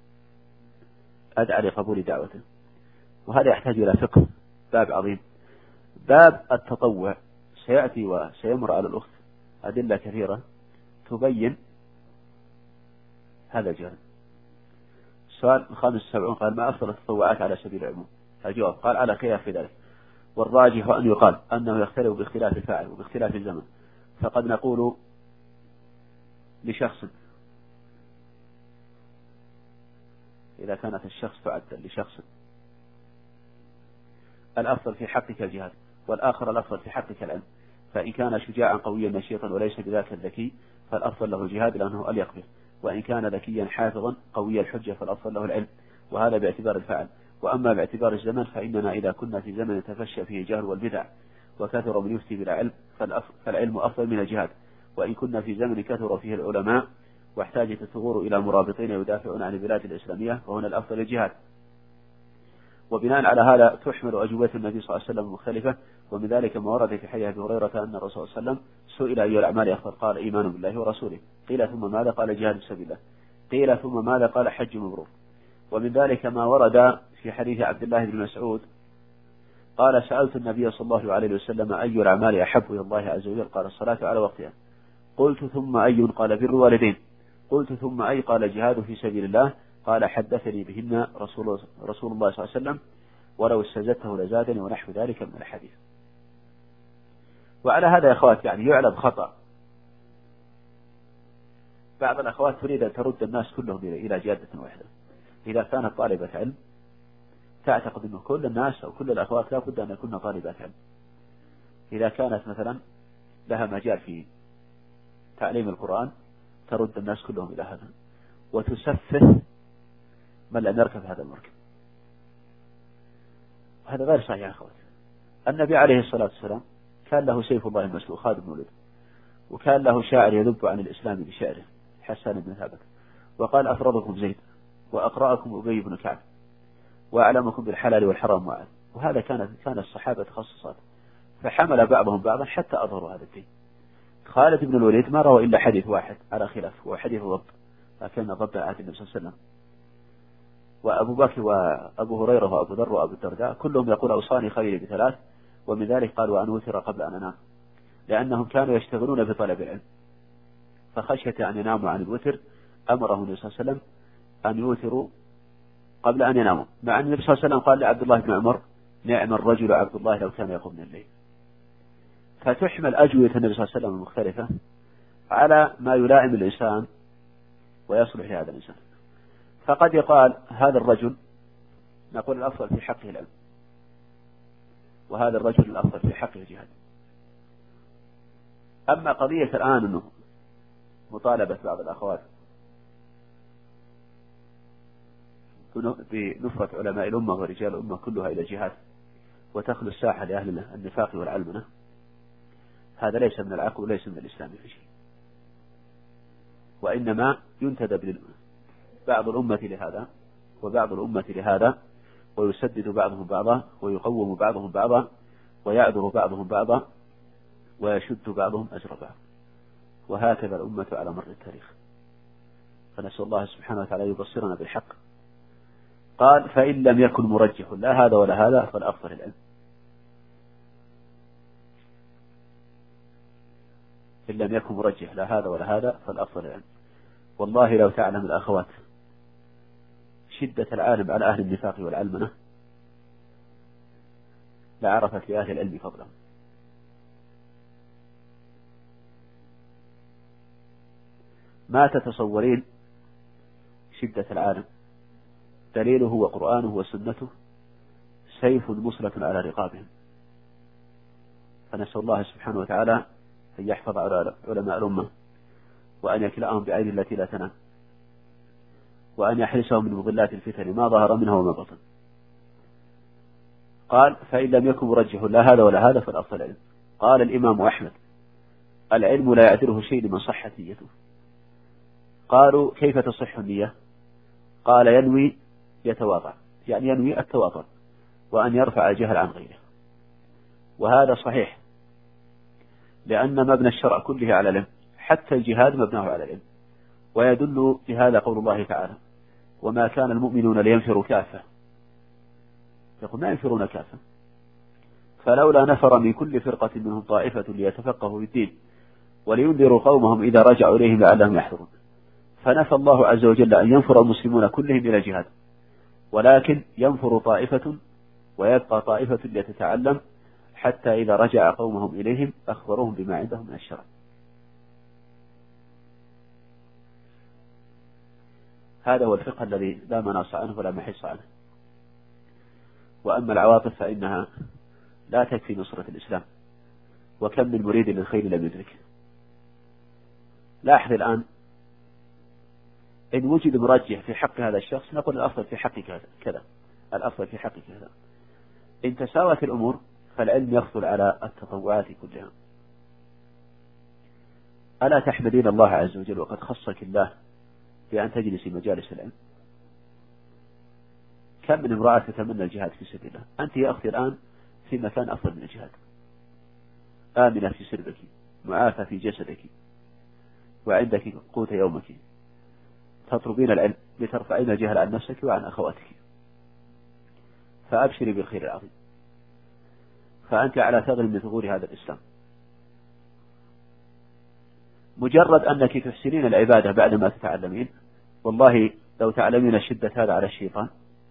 أدعى لقبول دعوته. وهذا يحتاج إلى فقه، باب عظيم. باب التطوع سيأتي وسيمر على الأخت أدلة كثيرة تبين هذا الجانب. السؤال الخامس والسبعون قال: ما أفضل التطوعات على سبيل العموم؟ الجواب: قال على خلاف في ذلك، والراجح أن يقال أنه يختلف باختلاف الفاعل وباختلاف الزمن. فقد نقول لشخص إذا كانت الشخص تعدل لشخص الأفضل في حقك الجهاد، والآخر الأفضل في حقك العلم. فإن كان شجاعا قويا نشيطا وليس بذاك الذكي فالأفضل له الجهاد لأنه أليق به، وإن كان ذكيا حافظا قوي الحجة فالأفضل له العلم، وهذا باعتبار الفعل. وأما باعتبار الزمن فإننا إذا كنا في زمن تفشى فيه الجهل والبدع وكثر من يفتي بلا علم فالعلم أفضل من الجهاد، وإن كنا في زمن كثر فيه العلماء واحتاجت الثغور إلى مرابطين يدافعون عن البلاد الإسلامية فهنا الأفضل الجهاد. وبناء على هذا تحمل أجوبة النبي صلى الله عليه وسلم مختلفة، ومن ذلك ما ورد في حديث أبي هريرة أن الرسول صلى الله عليه وسلم سئل أي الأعمال أفضل؟ قال: إيمان بالله ورسوله. قيل: ثم ماذا؟ قال: جهاد في سبيل الله. قيل: ثم ماذا؟ قال: حج مبرور. ومن ذلك ما ورد في حديث عبد الله بن مسعود قال: سألت النبي صلى الله عليه وسلم أي الأعمال أحب إلى الله عز وجل؟ قال: الصلاة على وقتها. قلت: ثم أي؟ قال: بر الوالدين. قلت: ثم أي؟ قال: جهاد في سبيل الله. قال: حدثني بهن رسول, رسول الله صلى الله عليه وسلم ولو استزدته لزادني، ونحو ذلك من الحديث. وعلى هذا يا أخوات يعني يعلم خطأ بعض الأخوات تريد أن ترد الناس كلهم إلى جادة واحدة. إذا كانت طالبة علم تعتقد أن كل الناس أو كل الأخوات لا بد أن يكون طالبات علم. إذا كانت مثلا لها مجال في تعليم القرآن ترد الناس كلهم إلى هذا، وتسفه من لم يركب هذا المركب. هذا غير صحيح يا أخوات. النبي عليه الصلاة والسلام كان له سيف الله المسلول خالد بن الوليد، وكان له شاعر يذب عن الإسلام بشعره حسان بن ثابت، وقال: أفرضكم زيد وأقرأكم أبي بن كعب وأعلمكم بالحلال والحرام معاذ. وهذا كان كان الصحابة تخصصات، فحمل بعضهم بعضا حتى أظهروا هذا الدين. خالد بن الوليد ما روى إلا حديث واحد على خلاف، هو حديث ضبط، لكن ضبط عهد النبي صلى الله عليه وسلم. وأبو بكر وأبو هريرة وأبو ذر وأبو الدرداء كلهم يقول: أوصاني خليلي بثلاث، ومن ذلك قال: وأن أوتر قبل أن أنام، لأنهم كانوا يشتغلون بطلب العلم، فخشية أن يناموا عن الوتر أمرهم النبي صلى الله عليه وسلم أن يوتروا قبل أن يناموا، مع أن النبي صلى الله عليه وسلم قال لعبد الله بن عمر: نعم الرجل عبد الله لو كان يقوم من الليل. فتحمل أجوية النبي صلى الله عليه وسلم المختلفة على ما يلائم الإنسان ويصلح لهذا الإنسان. فقد يقال هذا الرجل نقول الأفضل في حقه العلم، وهذا الرجل الأفضل في حقه الجهاد. أما قضية الآن أنه مطالبة بعض الأخوات بنفرة علماء الأمة ورجال الأمة كلها إلى جهاد وتخلو الساحة لأهل النفاق والعلمنة، هذا ليس من العقل وليس من الإسلام في شيء، وإنما ينتدب بعض الأمة لهذا وبعض الأمة لهذا، ويسدد بعضهم بعضا ويقوم بعضهم بعضا ويعذر بعضهم بعضا ويشد بعضهم أجر بعض، وهكذا الأمة على مر التاريخ. فنسأل الله سبحانه وتعالى يبصرنا بالحق. قال: فإن لم يكن مرجح لا هذا ولا هذا فالأفضل العلم. إن لم يكن مرجح لا هذا ولا هذا فالأفضل العلم. والله لو تعلم الأخوات شدة العالم على أهل النفاق والعلمنة لعرفت لأهل العلم فضلا. ما تتصورين شدة العالم، دليله هو قرآنه وسنته سيف مصلة على رقابهم. فنسأل الله سبحانه وتعالى أن يحفظ علماء الأمة، وأن يكلأهم بأيدي التي لا تنام، وأن يحرسهم من مضلات الفتن ما ظهر منها وما بطن. قال: فإن لم يكن مرجح لا هذا ولا هذا فالأفضل العلم. قال الإمام أحمد: العلم لا يعذره شيء لمن صحت نيته. قالوا: كيف تصح النية؟ قال: ينوي يتواضع، يعني ينوي التواضع وأن يرفع الجهل عن غيره. وهذا صحيح، لأن مبنى الشرع كله على العلم، حتى الجهاد مبناه على العلم. ويدل بهذا قول الله تعالى: وما كان المؤمنون لينفروا كافة. يقول: ما ينفرون كافة، فلولا نفر من كل فرقة منهم طائفة ليتفقهوا في الدين ولينذروا قومهم إذا رجعوا إليهم لعلهم يحذرون. فنفى الله عز وجل أن ينفر المسلمون كلهم إلى الجهاد، ولكن ينفر طائفة ويبقى طائفة لتتعلم، حتى إذا رجع قومهم إليهم أخبروهم بما عندهم من الشرع. هذا هو الفقه الذي لا مناص عنه ولا محيص عنه. وأما العواطف فإنها لا تكفي نصرة الإسلام، وكم من مريد للخير لم يدرك. لاحظ الآن، إن وجد مرجح في حق هذا الشخص نقول الأفضل في حق كذا، الأفضل في حق كذا. إن تساوت الأمور فالعلم يفضل على التطوعات كلها. ألا تحمدين الله عز وجل وقد خصك الله بأن تجلس مجالس العلم؟ كم من امرأة تتمنى الجهاد في سبيل الله؟ أنت يا أختي الآن في مكان أفضل من الجهاد، آمنة في سربك، معافى في جسدك، وعندك قوت يومك، تطلبين العلم لترفعين الجهل عن نفسك وعن أخواتك. فأبشري بالخير العظيم، فأنت على ثغر من ثغور هذا الإسلام. مجرد أنك تحسنين العبادة بعدما تتعلمين، والله لو تعلمين شدة هذا على الشيطان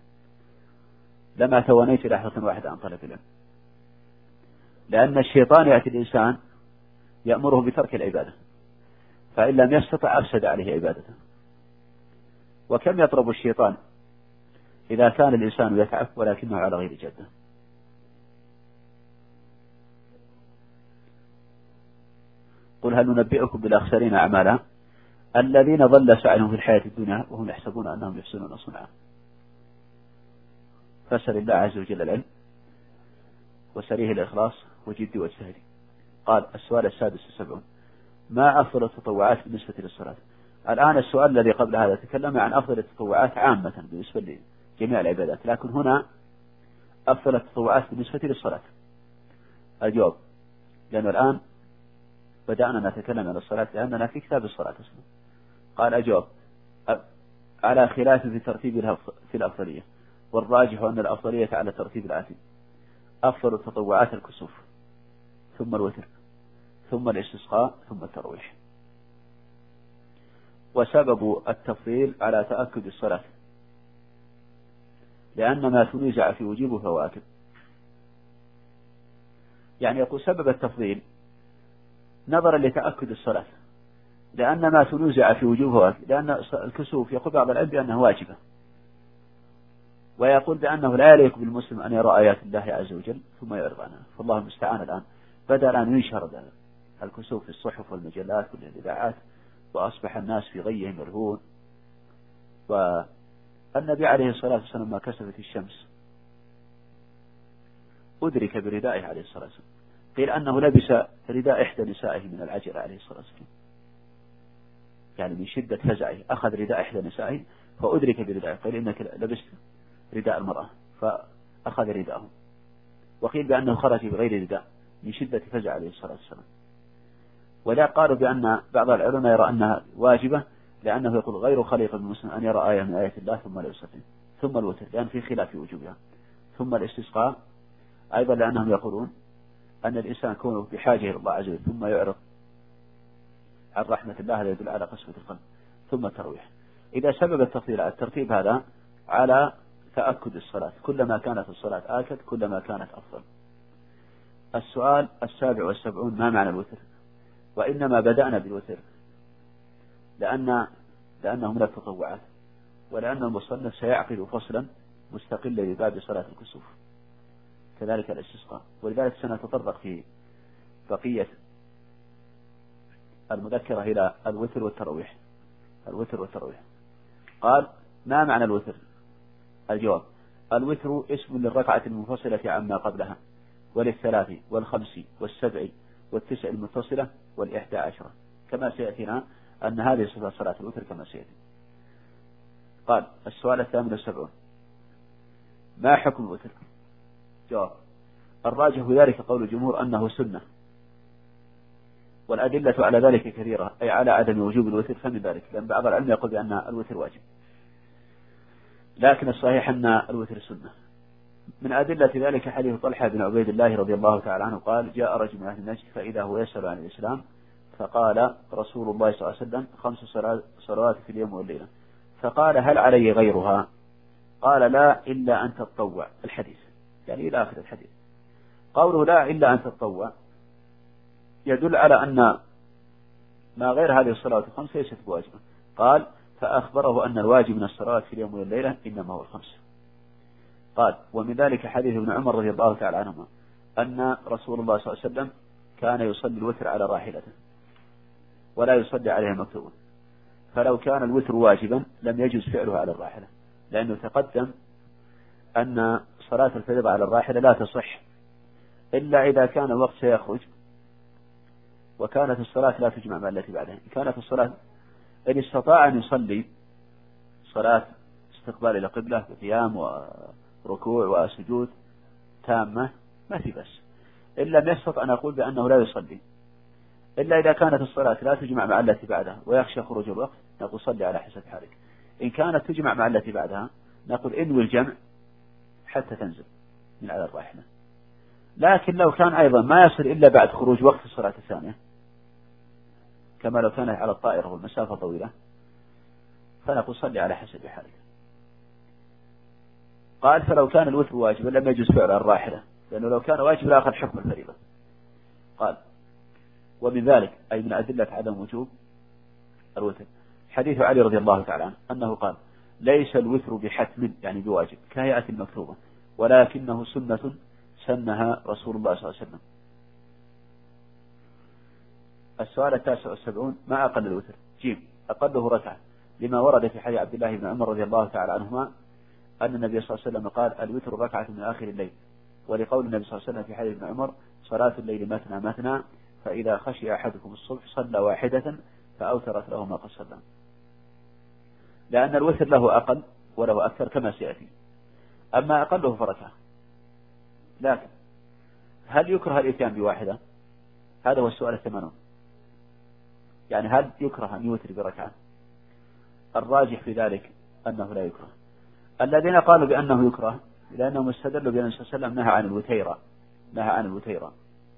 لما توانيت لحظة واحدة عن طلب العلم، لأن الشيطان يأتي الإنسان يأمره بترك العبادة، فإن لم يستطع أفسد عليه عبادته. وكم يطلب الشيطان إذا كان الإنسان يتعب ولكنه على غير جدة. قل هل ننبئكم بالأخسرين أعمالا الذين ضل سعيهم في الحياة الدنيا وهم يحسبون أنهم يحسنون صنعا. فاسأل الله عز وجل العلم وسريه الإخلاص وجدي واجتهدي. قال: السؤال السادس والسبعون: ما أفضل التطوعات بالنسبة للصلاة؟ الآن السؤال الذي قبل هذا تكلم عن أفضل التطوعات عامة بالنسبة لجميع العبادات، لكن هنا أفضل التطوعات بالنسبة للصلاة. الجواب: لأنه الآن بدأنا نتكلم عن الصلاة لأننا في كتاب الصلاة اسمه. قال: الجواب: على خلاف في ترتيب في الأفضلية، والراجح أن الأفضلية على ترتيب الآتي: أفضل التطوعات الكسوف، ثم الوتر، ثم الاستسقاء، ثم الترويح. وسبب التفضيل على تأكد الصلاة، لأن ما تنازع في وجوبه فواكب. يعني يقول سبب التفضيل نظرا لتأكد الصلاة، لأن ما تنازع في وجوبه فواكب، لأن الكسوف يقول بعض العلم بأنه واجبة، ويقول بأنه لا يليق بالمسلم أن يرى آيات الله عز وجل ثم يعرض عنها. فالله المستعان. الآن بدأ أن ينشر الكسوف في الصحف والمجلات والإذاعات، وأصبح الناس في غيهم يلهون. والنبي عليه الصلاة والسلام ما كسفت الشمس أدرك بردائه عليه الصلاة والسلام، قيل أنه لبس رداء إحدى نسائه من العجل عليه الصلاة والسلام، يعني من شدة فزعه أخذ رداء إحدى نسائه فأدرك بردائه، قيل إنك لبست رداء المرأة فأخذ رداءه. وقيل بأنه خرج بغير رداء من شدة فزع عليه الصلاة والسلام. ولا قالوا بأن بعض العلماء يرى أنها واجبة، لأنه يقول غير خليق المسلم أن يرى آية من آيات الله ثم لا يصلي. ثم الوتر لأن في خلاف وجوبها. ثم الاستسقاء أيضا لأنهم يقولون أن الإنسان كونه بحاجة إلى الله عز وجل ثم يعرض عن رحمة الله، هذا يدل على قسوة القلب. ثم الترويح. إذا سبب التفضيل على الترتيب هذا على تأكد الصلاة، كلما كانت الصلاة آكد كلما كانت أفضل. السؤال السابع والسبعون: ما معنى الوتر؟ وإنما بدأنا بالوتر لأن لأنه من التطوعات، ولأن المصنف سيعقد فصلا مستقلا لباب صلاة الكسوف. كذلك الاستسقاء. ولذلك سنتطرق في بقية المذكرة إلى الوتر والترويح. الوتر والترويح. قال: ما معنى الوتر؟ الجواب: الوتر اسم للركعة المنفصلة عما قبلها، وللثلاث والخمس والسبع والتسع المتصلة والإحدى عشرة، كما سيأتينا أن هذه صفة صلاة الوتر كما سيأتي. قال: السؤال الثامن والسبعون: ما حكم الوتر؟ جواب: الراجح في ذلك قول الجمهور أنه سنة، والأدلة على ذلك كثيرة، أي على عدم وجوب الوتر فمن ذلك، لأن بعض العلم يقول بأن الوتر واجب، لكن الصحيح أن الوتر سنة. من أدلة ذلك حديث طلحة بن عبيد الله رضي الله تعالى عنه قال: جاء رجل من أهل نجد فإذا هو يسأل عن الإسلام، فقال رسول الله صلى الله عليه وسلم: خمس صلوات في اليوم والليلة. فقال: هل علي غيرها؟ قال: لا إلا أن تتطوع. الحديث يعني إلى آخر الحديث. قوله لا إلا أن تتطوع يدل على أن ما غير هذه الصلوات الخمس ليست بواجبة. قال: فأخبره أن الواجب من الصلوات في اليوم والليلة إنما هو الخمس. قال: ومن ذلك حديث ابن عمر رضي الله تعالى عنهما أن رسول الله صلى الله عليه وسلم كان يصلي الوتر على راحلته ولا يصلي عليها مكتوبا، فلو كان الوتر واجبا لم يجوز فعله على الراحلة، لأنه تقدم أن صلاة الفريضة على الراحلة لا تصح إلا إذا كان الوقت سيخرج وكانت الصلاة لا تجمع مع التي بعدها. كانت الصلاة إن استطاع أن يصلي صلاة استقبال إلى قبلة بقيام وركوع وسجود تامة ما في بس. إن لم يستطع أن أقول بأنه لا يصلي إلا إذا كانت الصلاة لا تجمع مع التي بعدها ويخشى خروج الوقت، نقول صلي على حسب حالك. إن كانت تجمع مع التي بعدها نقول انوي الجمع حتى تنزل من على الراحلة. لكن لو كان أيضا ما يصل إلا بعد خروج وقت الصلاة الثانية، كما لو كانت على الطائرة والمسافة طويلة، فنقول صلي على حسب حالك. قال: فلو كان الوتر واجبا لم يجوز فعل الراحلة، لأنه لو كان واجب لا أخذ حكم الفريضة. قال: ومن ذلك أي من أدلة عدم وجوب الوتر حديث علي رضي الله تعالى عنه أنه قال: ليس الوتر بحتم يعني بواجب كهيئة المكتوبة، ولكنه سنة سنها رسول الله صلى الله عليه وسلم. السؤال التاسع والسبعون: ما أقل الوتر؟ جيم: أقله ركعة، لما ورد في حديث عبد الله بن عمر رضي الله تعالى عنهما أن النبي صلى الله عليه وسلم قال: الوتر ركعة من آخر الليل، ولقول النبي صلى الله عليه وسلم في حديث ابن عمر: صلاة الليل مثنى مثنى، فإذا خشي أحدكم الصبح صلى واحدة فأوترت له ما قد صلى. لأن الوتر له أقل وله أكثر كما سيأتي. أما أقله فركعة. لكن هل يكره الإتيان بواحدة؟ هذا هو السؤال الثمانون. يعني هل يكره أن يوتر بركعة؟ الراجح في ذلك أنه لا يكره. الذين قالوا بأنه يكره لأنهم استدلوا بأن النبي صلى الله عليه وسلم نهى عن الوتيرة نهى عن الوتيرة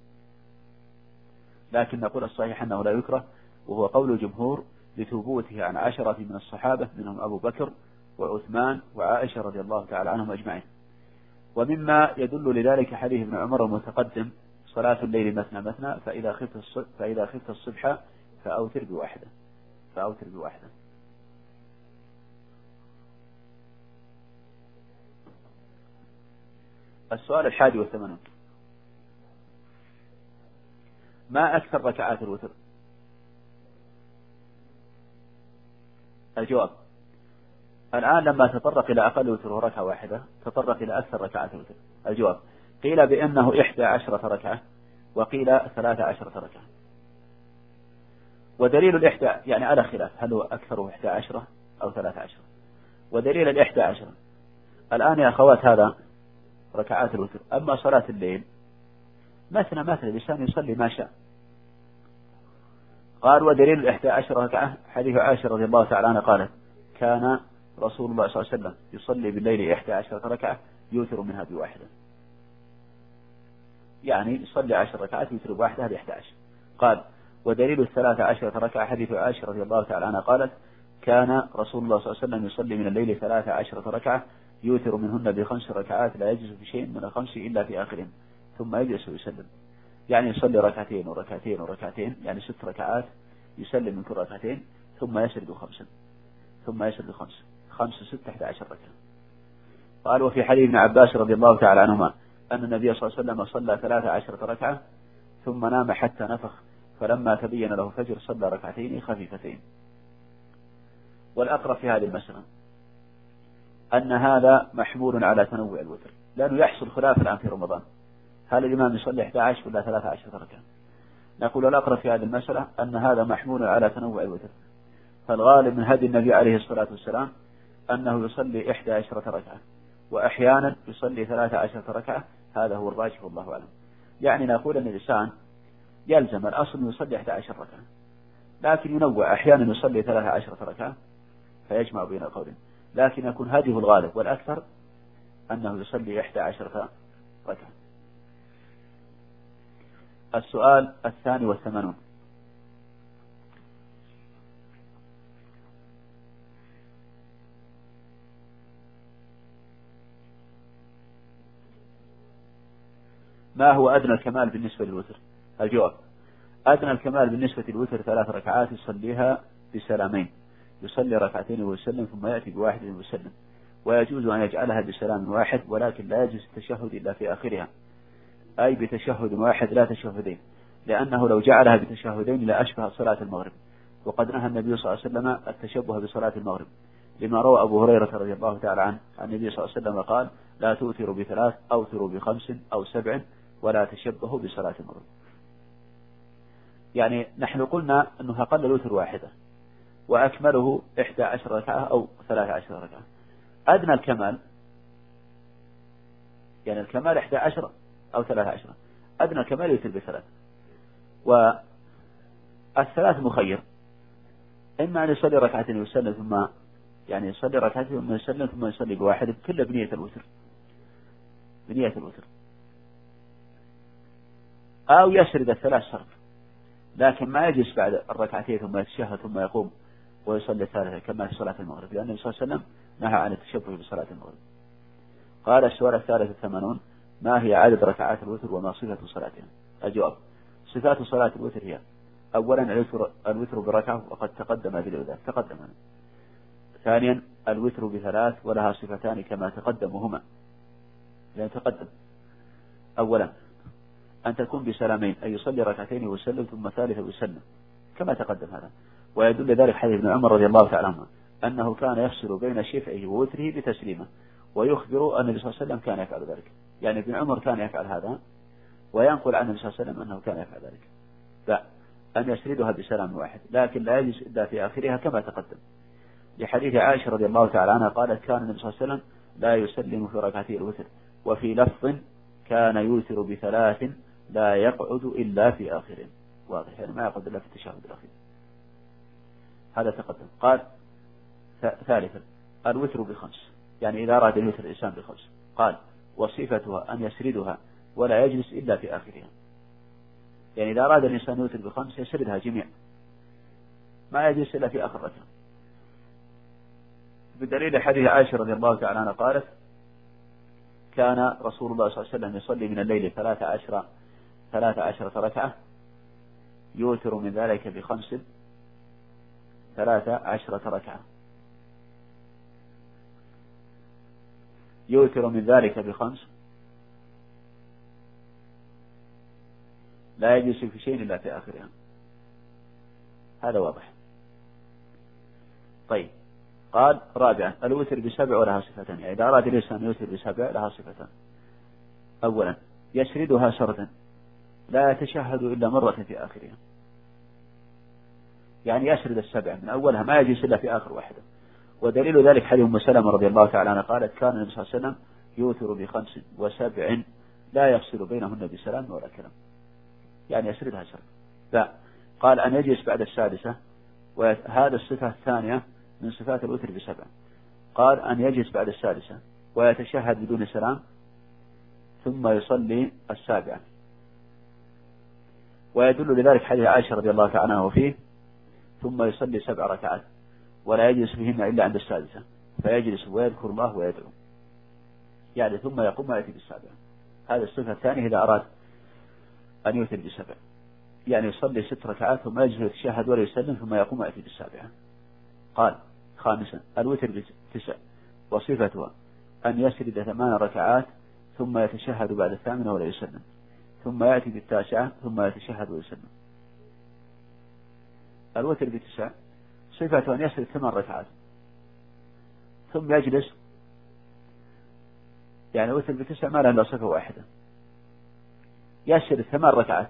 لكن نقول الصحيح أنه لا يكره، وهو قول الجمهور لثبوته عن عشرة من الصحابة منهم أبو بكر وعثمان وعائشة رضي الله تعالى عنهم أجمعين. ومما يدل لذلك حديث ابن عمر المتقدم: صلاة الليل مثنى مثنى، فإذا خفت الصبح فإذا خفت الصبح فأوتر بواحدة فأوتر بواحدة. السؤال الحادي والثمانون: ما أكثر ركعات الوتر؟ الجواب: الآن لما تطرق إلى أقل وتر ركعة واحدة تطرق إلى أكثر ركعات الوتر. الجواب: قيل بأنه إحدى عشرة ركعة، وقيل ثلاثة عشرة ركعة. ودليل الإحدى يعني على خلاف هل هو أكثر إحدى عشرة أو ثلاثة عشرة. ودليل الإحدى عشرة الآن يا أخوات هذا ركعات الوتر. أما صلاة الليل مثنى مثنى، الإنسان يصلي ما شاء. قال: ودليل الإحدى عشرة ركعة حديث عائشة رضي الله تعالى عنها قالت: كان رسول الله صلى الله عليه وسلم يصلي بالليل إحدى عشرة ركعة يوتر منها بواحدة، يعني يصلي عشر ركعات يوتر بواحدة هذه إحدى عشر. قال: ودليل الثلاثة عشرة ركعة حديث عائشة رضي الله تعالى عنها قالت: كان رسول الله صلى الله عليه وسلم يصلي من الليل ثلاثة عشرة ركعة يوتر منهن بخمس ركعات لا يجلس في شيء من الخمس إلا في آخرهم ثم يجلس ويسلم. يعني يصلي ركعتين وركعتين وركعتين، يعني ست ركعات، يسلم من كل ركعتين ثم يسرد خمسا ثم يسرد خمسا خمس ستة أحد عشر ركعة. قال: وفي حديث ابن عباس رضي الله تعالى عنهما أن النبي صلى الله عليه وسلم صلى ثلاث عشرة ركعة ثم نام حتى نفخ، فلما تبين له فجر صلى ركعتين خفيفتين. والأقرب في هذه المسألة أن هذا محمول على تنوع الوتر، لأنه يحصل خلاف الآن في رمضان، هل الإمام يصلي إحدى عشر ولا ثلاث عشرة ركعة؟ نقول الأقرب في هذه المسألة أن هذا محمول على تنوع الوتر، فالغالب من هدي النبي عليه الصلاة والسلام أنه يصلي إحدى عشرة ركعة، وأحيانا يصلي ثلاث عشرة ركعة، هذا هو الراجح والله أعلم. يعني نقول أن الإنسان يلزم الأصل يصلي إحدى عشرة ركعة، لكن ينوع، أحيانا يصلي ثلاث عشرة ركعة فيجمع بين القولين، لكن يكون هذه الغالب والأكثر أنه يصلي إحدى عشرة ركعة. السؤال الثاني والثمانون: ما هو أدنى الكمال بالنسبة للوتر؟ الجواب: أدنى الكمال بالنسبة للوتر ثلاث ركعات يصليها بسلامين، يصلي ركعتين ويسلم ثم يأتي بواحد ويسلم، ويجوز أن يجعلها بسلام واحد، ولكن لا يجوز التشهد إلا في آخرها، أي بتشهد واحد لا تشهدين، لأنه لو جعلها بتشهدين لأشبه صلاة المغرب، وقد نهى النبي صلى الله عليه وسلم التشبه بصلاة المغرب، لما روى أبو هريرة رضي الله تعالى عنه عن النبي صلى الله عليه وسلم قال: لا تؤثروا بثلاث، أوثروا بخمس أو سبع، ولا تشبهوا بصلاة المغرب. يعني نحن قلنا أنه أقل الوتر واحدة، وأكمله إحدى عشر ركعة أو ثلاث عشر ركعة. أدنى الكمال، يعني الكمال إحدى عشر أو ثلاث عشر، أدنى الكمال يوتر بثلاث، والثلاث مخير، إما أن يصلي ركعتين ويسلم ثم يعني يصلي ركعتين ثم يسلم ثم يصلي بواحد، كله بنية الوتر، بنية الوتر، أو يسرد الثلاث سرد، لكن ما يجلس بعد الركعتين ثم يتشهد ثم يقوم ويصلي الثالثة كما في صلاة المغرب، لأن النبي صلى الله عليه وسلم نهى عن التشبه بصلاة المغرب. قال: السؤال الثالث الثمانون: ما هي عدد ركعات الوتر وما صفة صلاتها؟ الجواب: صفات صلاة الوتر هي: أولا الوتر, الوتر بركعة، وقد تقدم ذلك تقدم. ثانيا الوتر بثلاث ولها صفتان كما تقدمهما، لأن تقدم. أولا أن تكون بسلامين، أي يصلي ركعتين ويسلم ثم ثالثة ويسلم كما تقدم هذا، ويدل ذلك حديث ابن عمر رضي الله تعالى عنه أنه كان يفصل بين شفعه ووتره بتسليمه، ويخبر أن النبي صلى الله عليه وسلم كان يفعل ذلك. يعني ابن عمر كان يفعل هذا، وينقل عن النبي صلى الله عليه وسلم أنه كان يفعل ذلك، فأن يسردها بسلام واحد، لكن لا يجلس إلا في آخرها كما تقدم، لحديث عائشة رضي الله تعالى عنها قالت: كان النبي صلى الله عليه وسلم لا يسلم في ركعتي الوتر، وفي لفظ كان يوتر بثلاث لا يقعد إلا في آخرين. واضح، يعني ما يقعد إلا في التشهد الأخير. هذا تقدم. قال: ثالثا الوتر بخمس، يعني إذا أراد أن يوتر الإنسان بخمس. قال: وصفتها أن يسردها ولا يجلس إلا في آخرها، يعني إذا أراد الإنسان يوتر بخمس يسردها جميع، ما يجلس إلا في آخر ركعة، بدليل حديث عائشة رضي الله تعالى عنها قالت: كان رسول الله صلى الله عليه وسلم يصلي من الليل ثلاث عشر ثلاث عشرة ركعة، يوتر من ذلك بخمس ثلاث عشرة ركعة، يوتر من ذلك بخمس لا يجلس في شيء إلا في آخرها. هذا واضح. طيب. قال: رابعا الوتر بسبع ولها صفتان، يعني إذا أراد الإنسان يوتر بسبع لها صفتان. أولا يسردها سردا، لا يتشهد إلا مرة في آخرها، يعني يسرد السبع من أولها، ما يجلس إلا في آخر واحدة. ودليل ذلك حديث أم سلمة رضي الله تعالى عنها قالت: كان النبي صلى الله عليه وسلم يوتر بخمس وسبع لا يفصل بينهن بسلام ولا كلام، يعني يسردها سرد. فقال: أن يجلس بعد السادسة، وهذا الصفة الثانية من صفات الوتر بسبع. قال: أن يجلس بعد السادسة ويتشهد بدون سلام ثم يصلي السابعة، ويدل لذلك حديث عائشة رضي الله تعالى عنها وفيه: ثم يصلي سبع ركعات ولا يجلس فيهن إلا عند السادسة، فيجلس ويذكر الله ويدعو، يعني ثم يقوم ويأتي بالسابعة. هذا الصفة الثانية إذا أراد أن يوتر بسبع، يعني يصلي ست ركعات ثم يجلس ويتشهد ولا يسلم ثم يقوم ويأتي بالسابعة. قال: خامسا الوتر بتسع، وصفتها أن يسرد ثمان ركعات ثم يتشهد بعد الثامنة ولا يسلم، ثم يأتي بالتاسعة ثم يتشهد ويسلم. الوتر بتسع صفة أن يسرد ثمان ركعات ثم يجلس، يعني الوتر بتسع ما له إلا صفة واحدة، يسرد ثمان ركعات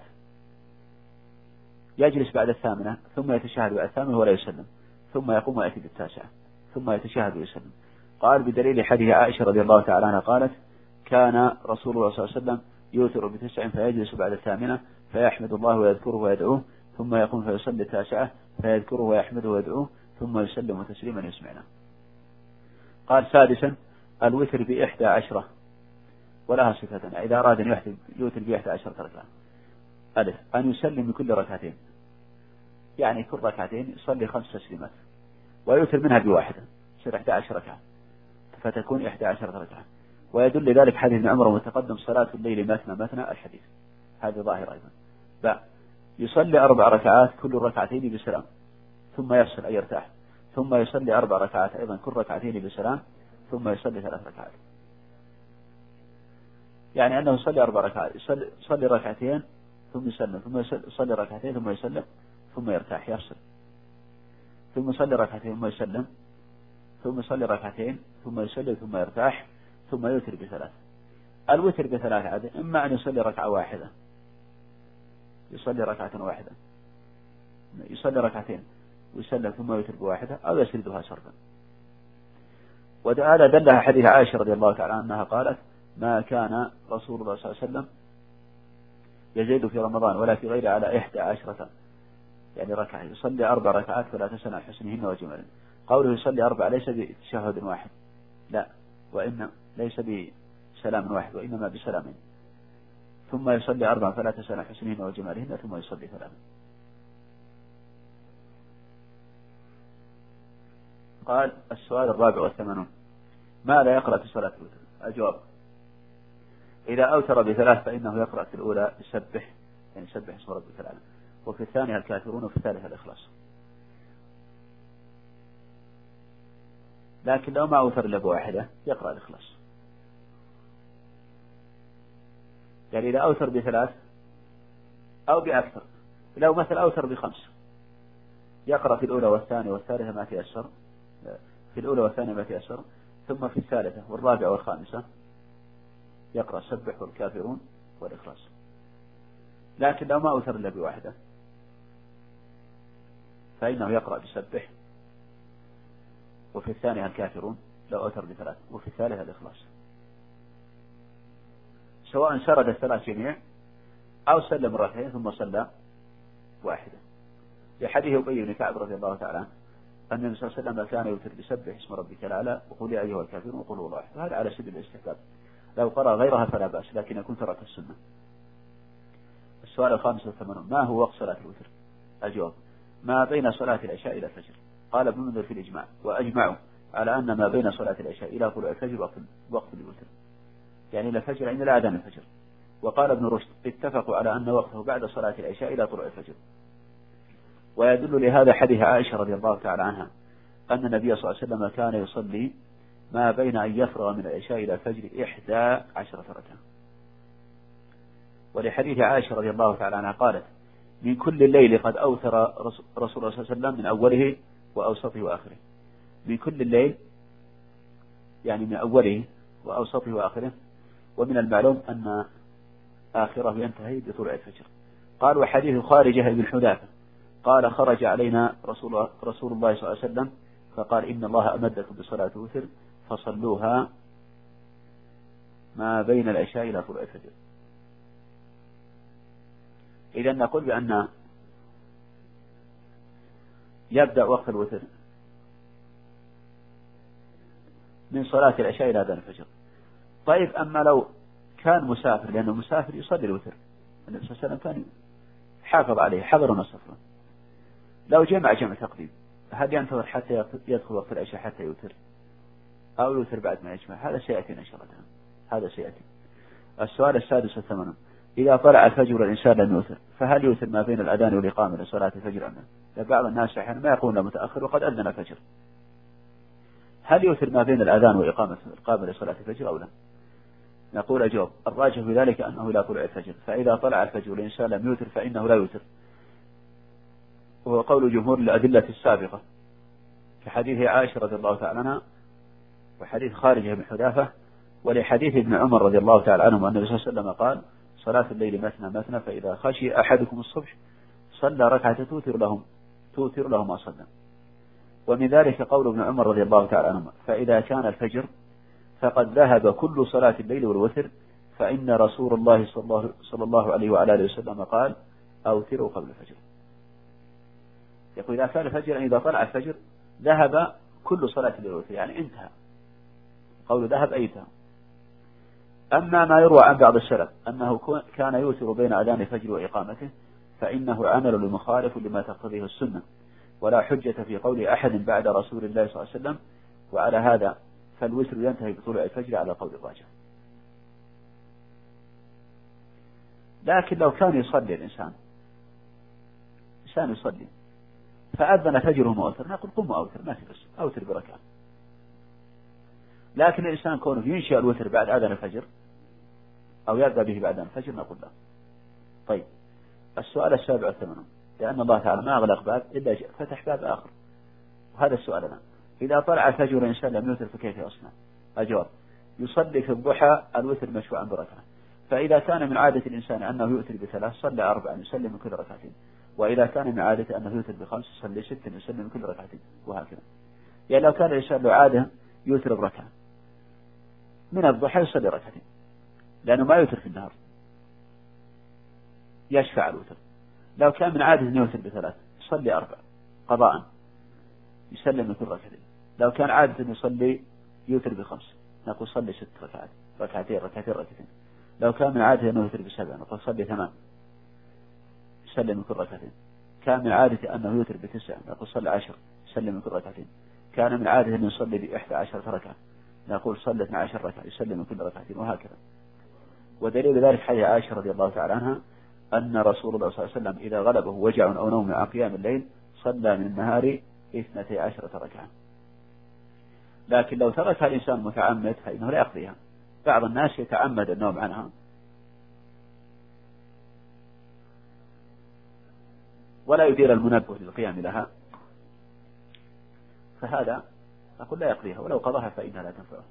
يجلس بعد الثامنة ثم يتشهد بعد الثامنة ولا يسلم، ثم يقوم ويأتي بالتاسعة ثم يتشهد ويسلم. قال بدليل حديث عائشة رضي الله تعالى عنها قالت كان رسول الله صلى الله عليه وسلم يوتر بتسع فيجلس بعد الثامنة فيحمد الله ويذكره ويدعوه، ثم يقوم فيصلي التاسعة فيذكره ويحمده ويدعوه، ثم يسلم تسليما يسمعنا. قال سادسا الوتر بإحدى عشرة ولها صفة إذا أراد أن يوتر بإحدى عشرة ركعة. ألف أن يسلم بكل ركعتين، يعني كل ركعتين يصلي خمس تسليمات ويوتر منها بواحدة يصير إحدى عشرة ركعة فتكون إحدى عشرة ركعة. ويدل ذلك حديث ابن عمر وتقدم صلاة الليل مثنى مثنى الحديث هذا ظاهر أيضا. ب يصلي أربع ركعات كل ركعتين بسلام ثم يفصل أي يرتاح، ثم يصلي أربع ركعات أيضا كل ركعتين بسلام ثم يصلي ثلاث ركعات، يعني أنه يصلي أربع ركعات يصلي, يصلي ركعتين ثم يسلم، ثم يصلي ركعتين ثم يسلم ثم يرتاح يفصل، ثم يصلي ركعتين ثم يسلم، ثم يصلي ركعتين ثم يسلم ثم يرتاح، ثم يوتر بثلاث. الوتر بثلاث عدد إما أن يصلي ركعة واحدة يصلي ركعة واحدة يصلي ركعتين ويسلم ثم يوتر بواحدة أو يسردها سردا. وهذا دلها حديث عائشة رضي الله تعالى عنها قالت ما كان رسول الله صلى الله عليه وسلم يزيد في رمضان ولا في غيره على إحدى عشرة، يعني ركعة يصلي أربع ركعات فلا تسأل عن حسنهن وجمالهن. قوله يصلي أربع ليس بتشهد واحد، لا، وإن ليس بسلام واحد وإنما بسلامين، ثم يصلي أربع فلا تسأل عن حسنهن وجمالهن ثم يصلي ثلاثا. قال السؤال الرابع والثمانون ماذا يقرأ في صلاة الوتر؟ الجواب إذا أوتر بثلاث فإنه يقرأ في الأولى يسبح، يعني يسبح اسم ربك الأعلى، وفي الثانية الكافرون وفي الثالثة الإخلاص. لكن لو ما أوتر إلا بواحدة يقرأ الإخلاص، يعني إذا أوتر بثلاث أو بأكثر، لو مثل أوتر بخمس يقرأ في الأولى والثانية والثالثة ما تيسر، في الأولى والثانية ما تيسر، ثم في الثالثة والرابعة والخامسة يقرأ سبح والكافرون والإخلاص. لكن لو ما أوتر إلا بواحدة فإنه يقرأ بسبح، وفي الثانية الكافرون لو أوتر بثلاث، وفي الثالثة الإخلاص، سواء سرد الثلاث جميع أو سلم ركعتين ثم صلى واحدة. لحديث أبي بن كعب رضي الله تعالى عنه أن النبي صلى الله عليه وسلم كان يوتر بسبح اسم ربك الأعلى وقل يا أيها الكافرون وقل هو الله أحد، وهذا على سبيل الاستحباب، لو قرأ غيرها فلا بأس، لكن يكون ترك السنة. السؤال الخامس والثمانون ما هو وقت صلاة الوتر؟ الجواب ما بين صلاة العشاء إلى الفجر. قال ابن منذر في الإجماع وأجمعوا على أن ما بين صلاة العشاء إلى طلوع الفجر وقت وقت الوتر، يعني إلى الفجر عند الأذان الفجر. وقال ابن رشد اتفقوا على أن وقته بعد صلاة العشاء إلى طلوع الفجر. ويدل لهذا حديث عائشة رضي الله تعالى عنها أن النبي صلى الله عليه وسلم كان يصلي ما بين أن يفرغ من العشاء إلى الفجر إحدى عشرة ركعة. ولحديث عائشة رضي الله تعالى عنها قالت من كل الليل قد أوتر رسول الله صلى الله عليه وسلم من أوله وأوسطه وآخره. من كل الليل يعني من أوله وأوسطه وآخره، ومن المعلوم أن آخره ينتهي بطلوع الفجر. قال وحديث خارجة بن حذافة قال خرج علينا رسول, رسول الله صلى الله عليه وسلم فقال إن الله أمدكم بصلاة الوتر فصلوها ما بين العشاء إلى طلوع الفجر. إذا نقول بأن يبدأ وقت الوتر من صلاة العشاء إلى أذان الفجر. طيب أما لو كان مسافر، لأنه مسافر يصلي الوتر، النبي صلى الله عليه وسلم كان حافظ عليه حضرا وسفرا، لو جمع جمع تقديم هل ينتظر حتى يدخل وقت العشاء حتى يوتر أو يوتر بعد ما يجمع؟ هذا سيأتي إن شاء الله، هذا سيأتي. السؤال السادس والثمانون إذا طلع الفجر والإنسان لم يوتر فهل يوتر ما بين الأذان والإقامة لصلاة الفجر أم لا؟ بعض الناس أحيانا ما يقولون متأخر وقد أذن الفجر، هل يوتر ما بين الأذان وإقامة الإقامة لصلاة الفجر أو لا؟ نقول أجوب الراجح في ذلك أنه لا طلع الفجر، فإذا طلع الفجر والإنسان لم يوتر فإنه لا يوتر، وهو قول جمهور الأدلة السابقة في حديث عائشة رضي الله تعالى عنها وحديث خارجة بن حذافة، ولحديث ابن عمر رضي الله تعالى عنه أن النبي صلى الله عليه وسلم قال صلاة الليل مثنى مثنى فإذا خشي أحدكم الصبح صلى ركعة توتر لهم توتر لهم ما صلى. ومن ذلك قول ابن عمر رضي الله تعالى عنه فإذا كان الفجر فقد ذهب كل صلاة الليل والوتر، فإن رسول الله صلى الله, صلى الله عليه وعلى آله وسلم قال أوتروا قبل الفجر. يقول إذا كان الفجر إذا طلع الفجر ذهب كل صلاة الليل والوتر، يعني انتهى، قول ذهب أي انتهى. أما ما يروى عن بعض السلف أنه كان يوتر بين أذان الفجر وإقامته فإنه عمل لمخالف لما تقتضيه السنة، ولا حجة في قول أحد بعد رسول الله صلى الله عليه وسلم، وعلى هذا فالوتر ينتهي بطلوع الفجر على قول الراجح. لكن لو كان يصلي الإنسان إنسان يصلي فأذن فجره مؤثر نقول قم أوتر ما في بس أوتر بركعة، لكن الإنسان كونه ينشأ الوتر بعد أذان الفجر أو يبدأ به بعد أذان الفجر نقول لا. طيب السؤال السابع والثمانون، لأن الله تعالى ما أغلق باب إلا فتح باب آخر، وهذا السؤال الآن إذا طلع الفجر الإنسان لم يوتر فكيف يصنع؟ الجواب يصلي في الضحى الوتر مشروعا بركعة، فإذا كان من عادة الإنسان أنه يؤتر بثلاث صلى أربعا يسلم من كل ركعتين، وإذا كان من عادة أنه يؤتر بخمس صلي ست يسلم من كل ركعتين، وهكذا. يعني لو كان الإنسان له عادة يؤتر بركعة من الضحى يصلي ركعتين لأنه ما يؤتر في النهار يشفع الوتر. لو كان من عادة أنه يؤتر بثلاث يصلي أربع قضاء يسلم من كل ركعتين. لو كان عادة أنه يصلي يؤتر بخمس نقول صلي ست ركعات ركعتين ركعتين ركعتين. لو كان من عادة أنه يوتر بسبع نقول صلي ثمان يسلم من كل ركعتين. كان من عادة أنه يوتر بتسع نقول صلي عشر يسلم من كل ركعتين. كان من عادة أنه يصلي بإحدى عشرة ركعة نقول صلي اثنى عشر ركعة يسلم من كل ركعتين، وهكذا. ودليل ذلك حديث عائشة رضي الله تعالى عنها أن رسول الله صلى الله عليه وسلم إذا غلبه وجع أو نوم عن قيام الليل صلى من النهار اثنتي عشرة ركعة. لكن لو تركها الإنسان متعمد فإنه لا يقضيها. بعض الناس يتعمد النوم عنها ولا يدير المنبه للقيام لها، فهذا أقول لا يقضيها، ولو قضاها فإنها لا تنفعه.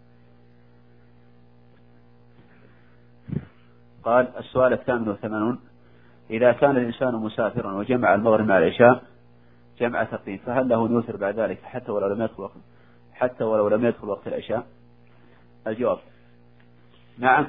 قال السؤال الثامن والثمانون إذا كان الإنسان مسافرا وجمع المغرب مع العشاء جمع تقديم فهل له يوتر بعد ذلك حتى ولو لم يدخل وقت حتى ولو لم يدخل وقت العشاء؟ الجواب نعم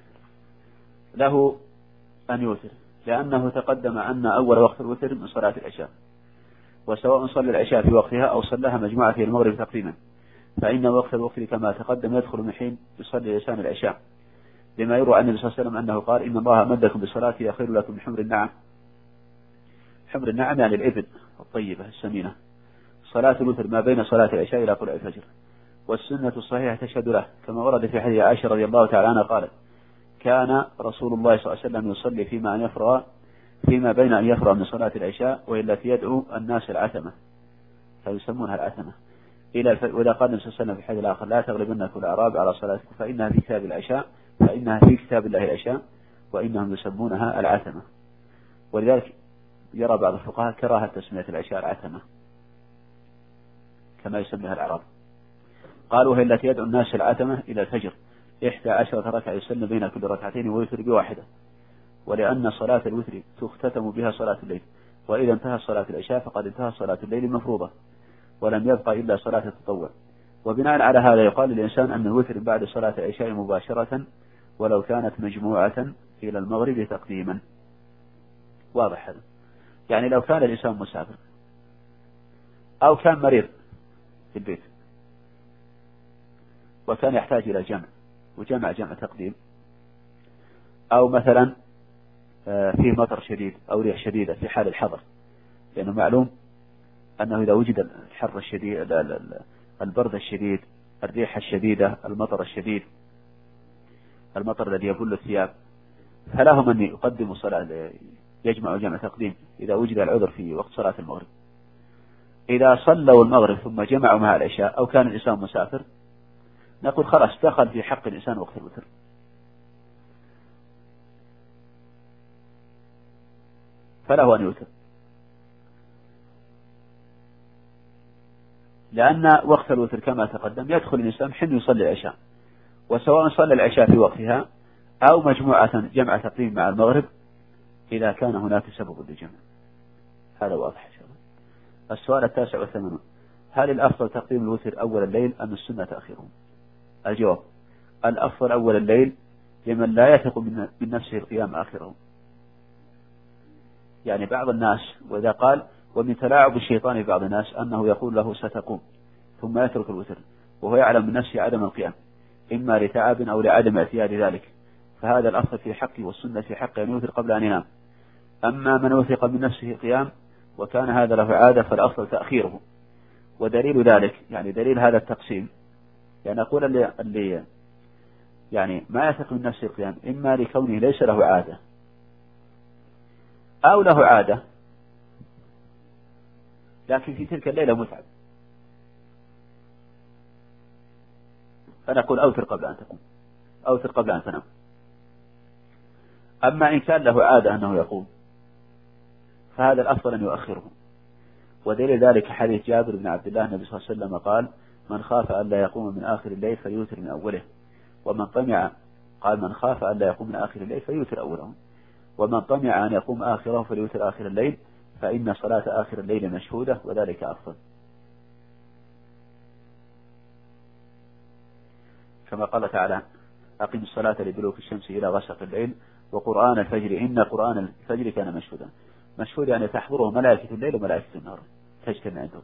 له أن يوتر، لأنه تقدم أن أول وقت الوتر من صلاة العشاء، وسواء صلى العشاء في وقتها أو صلىها مجموعة في المغرب تقديما، فإن وقت الوتر كما تقدم يدخل من حين يصلي الإنسان العشاء، لما يروى عن النبي صلى الله عليه وسلم أنه قال إن الله أمدكم بصلاة خير لكم من حمر النعم. حمر النعم يعني الإبل الطيبة السمينة. صلاة الوتر ما بين صلاة العشاء إلى طلوع الفجر، والسنة الصحيحة تشهد له، كما ورد في حديث عائشة رضي الله تعالى عنها قالت كان رسول الله صلى الله عليه وسلم يصلي فيما أن يفرغ فيما بين أن يفرغ من صلاة العشاء وإلا يدعو الناس العتمة، فيسمونها العتمة إلى الف... وإذا قال النبي صلى الله عليه وسلم في الحديث الآخر لا تغلبنكم الأعراب على صلاتكم فإنها في كتاب العشاء فإنها في كتاب الله العشاء وإنهم يسمونها العتمة. ولذلك يرى بعض الفقهاء كراهة تسمية العشاء العتمة كما يسميها الأعراب. قالوا هي التي يدعو الناس العتمة إلى الفجر إحدى عشرة ركعة يسلم بين كل ركعتين ويوتر بواحدة، ولأن صلاة الوتر تختتم بها صلاة الليل، وإذا انتهى صلاة العشاء فقد انتهى صلاة الليل المفروضة ولم يبقى إلا صلاة التطوع. وبناء على هذا يقال للإنسان أن الوتر بعد صلاة العشاء مباشرة ولو كانت مجموعة إلى المغرب تقديما. واضح هذا؟ يعني لو كان الإنسان مسافر أو كان مريض في البيت وكان يحتاج إلى جمع وجمع جمع تقديم، أو مثلا فيه مطر شديد أو ريح شديدة في حال الحظر، لأنه معلوم أنه إذا وجد الحر الشديد البرد الشديد الريح الشديدة المطر الشديد المطر الذي يبل الثياب فلهم أن يقدموا صلاة يجمع جمع تقديم إذا وجد العذر في وقت صلاة المغرب. إذا صلوا المغرب ثم جمعوا مع العشاء أو كان الإنسان مسافر نقول خلاص دخل في حق الإنسان وقت الوتر فله أن يوتر، لأن وقت الوتر كما تقدم يدخل الإنسان حين يصلي العشاء، وسواء صلى العشاء في وقتها أو مجموعة جمع تقديم مع المغرب إذا كان هناك سبب للجمع. هذا واضح إن شاء الله. السؤال التاسع والثمانون: هل الأفضل تقديم الوتر أول الليل أم السنة تأخيره؟ الجواب: الأفضل أول الليل لمن لا يثق من نفسه القيام آخره. يعني بعض الناس، وإذا قال ومن تلاعب الشيطان بعض الناس أنه يقول له ستقوم ثم يترك الوتر وهو يعلم من نفسه عدم القيام، إما لتعب أو لعدم اعتياد ذلك، فهذا الأفضل في حقه، والسنة في حقه أن يوتر قبل أن ينام. أما من وثق من نفسه القيام وكان هذا له عادة فالأفضل تأخيره. ودليل ذلك، يعني دليل هذا التقسيم، يعني أقول اللي, اللي يعني ما يثق من نفسه القيام إما لكونه ليس له عادة أو له عادة لكن في تلك الليلة متعب، فنقول أوتر قبل أن تقوم، أوتر قبل أن تنام. أما إن كان له عادة أنه يقوم فهذا الأفضل أن يؤخره. ودليل ذلك حديث جابر بن عبد الله النبي صلى الله عليه وسلم قال: من خاف أن لا يقوم من آخر الليل فيوتر من أوله، ومن طمع قال من خاف أن لا يقوم من آخر الليل فيوتر أوله، ومن طمع أن يقوم آخره فليوتر آخر الليل، فإن صلاة آخر الليل مشهودة وذلك أفضل. كما قال تعالى: أقم الصلاة لدلوك الشمس إلى غسق الليل وقرآن الفجر إن قرآن الفجر كان مشهودا. مشهود يعني تحضره ملائكة الليل وملائكة النهار تجتمع عندهم.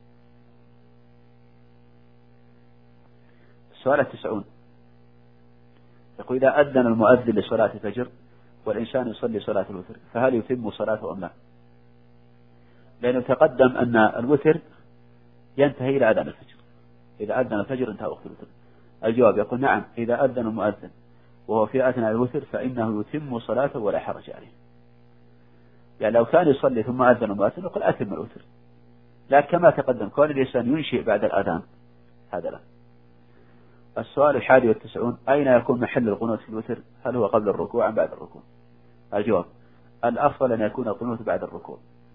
السؤال التسعون يقول: إذا أذن المؤذن لصلاة الفجر والإنسان يصلي صلاة الوتر فهل يتم صلاته أم لا؟ لأنه تقدم أن الوتر ينتهي إلى أذان الفجر، إذا أذن الفجر انتهى وقت الوتر. الجواب يقول: نعم، إذا أذن المؤذن وهو في أثناء الوتر فإنه يتم صلاته ولا حرج عليه. يعني لو كان يصلي ثم أذن المؤذن يقول أتم الوتر، لكن كما تقدم كون الإنسان ينشئ بعد الأذان هذا لا. السؤال الحادي والتسعون: أين يكون محل القنوت في الوتر؟ هل هو قبل الركوع أم بعد الركوع؟ الجواب: الأفضل أن يكون القنوت بعد الركوع،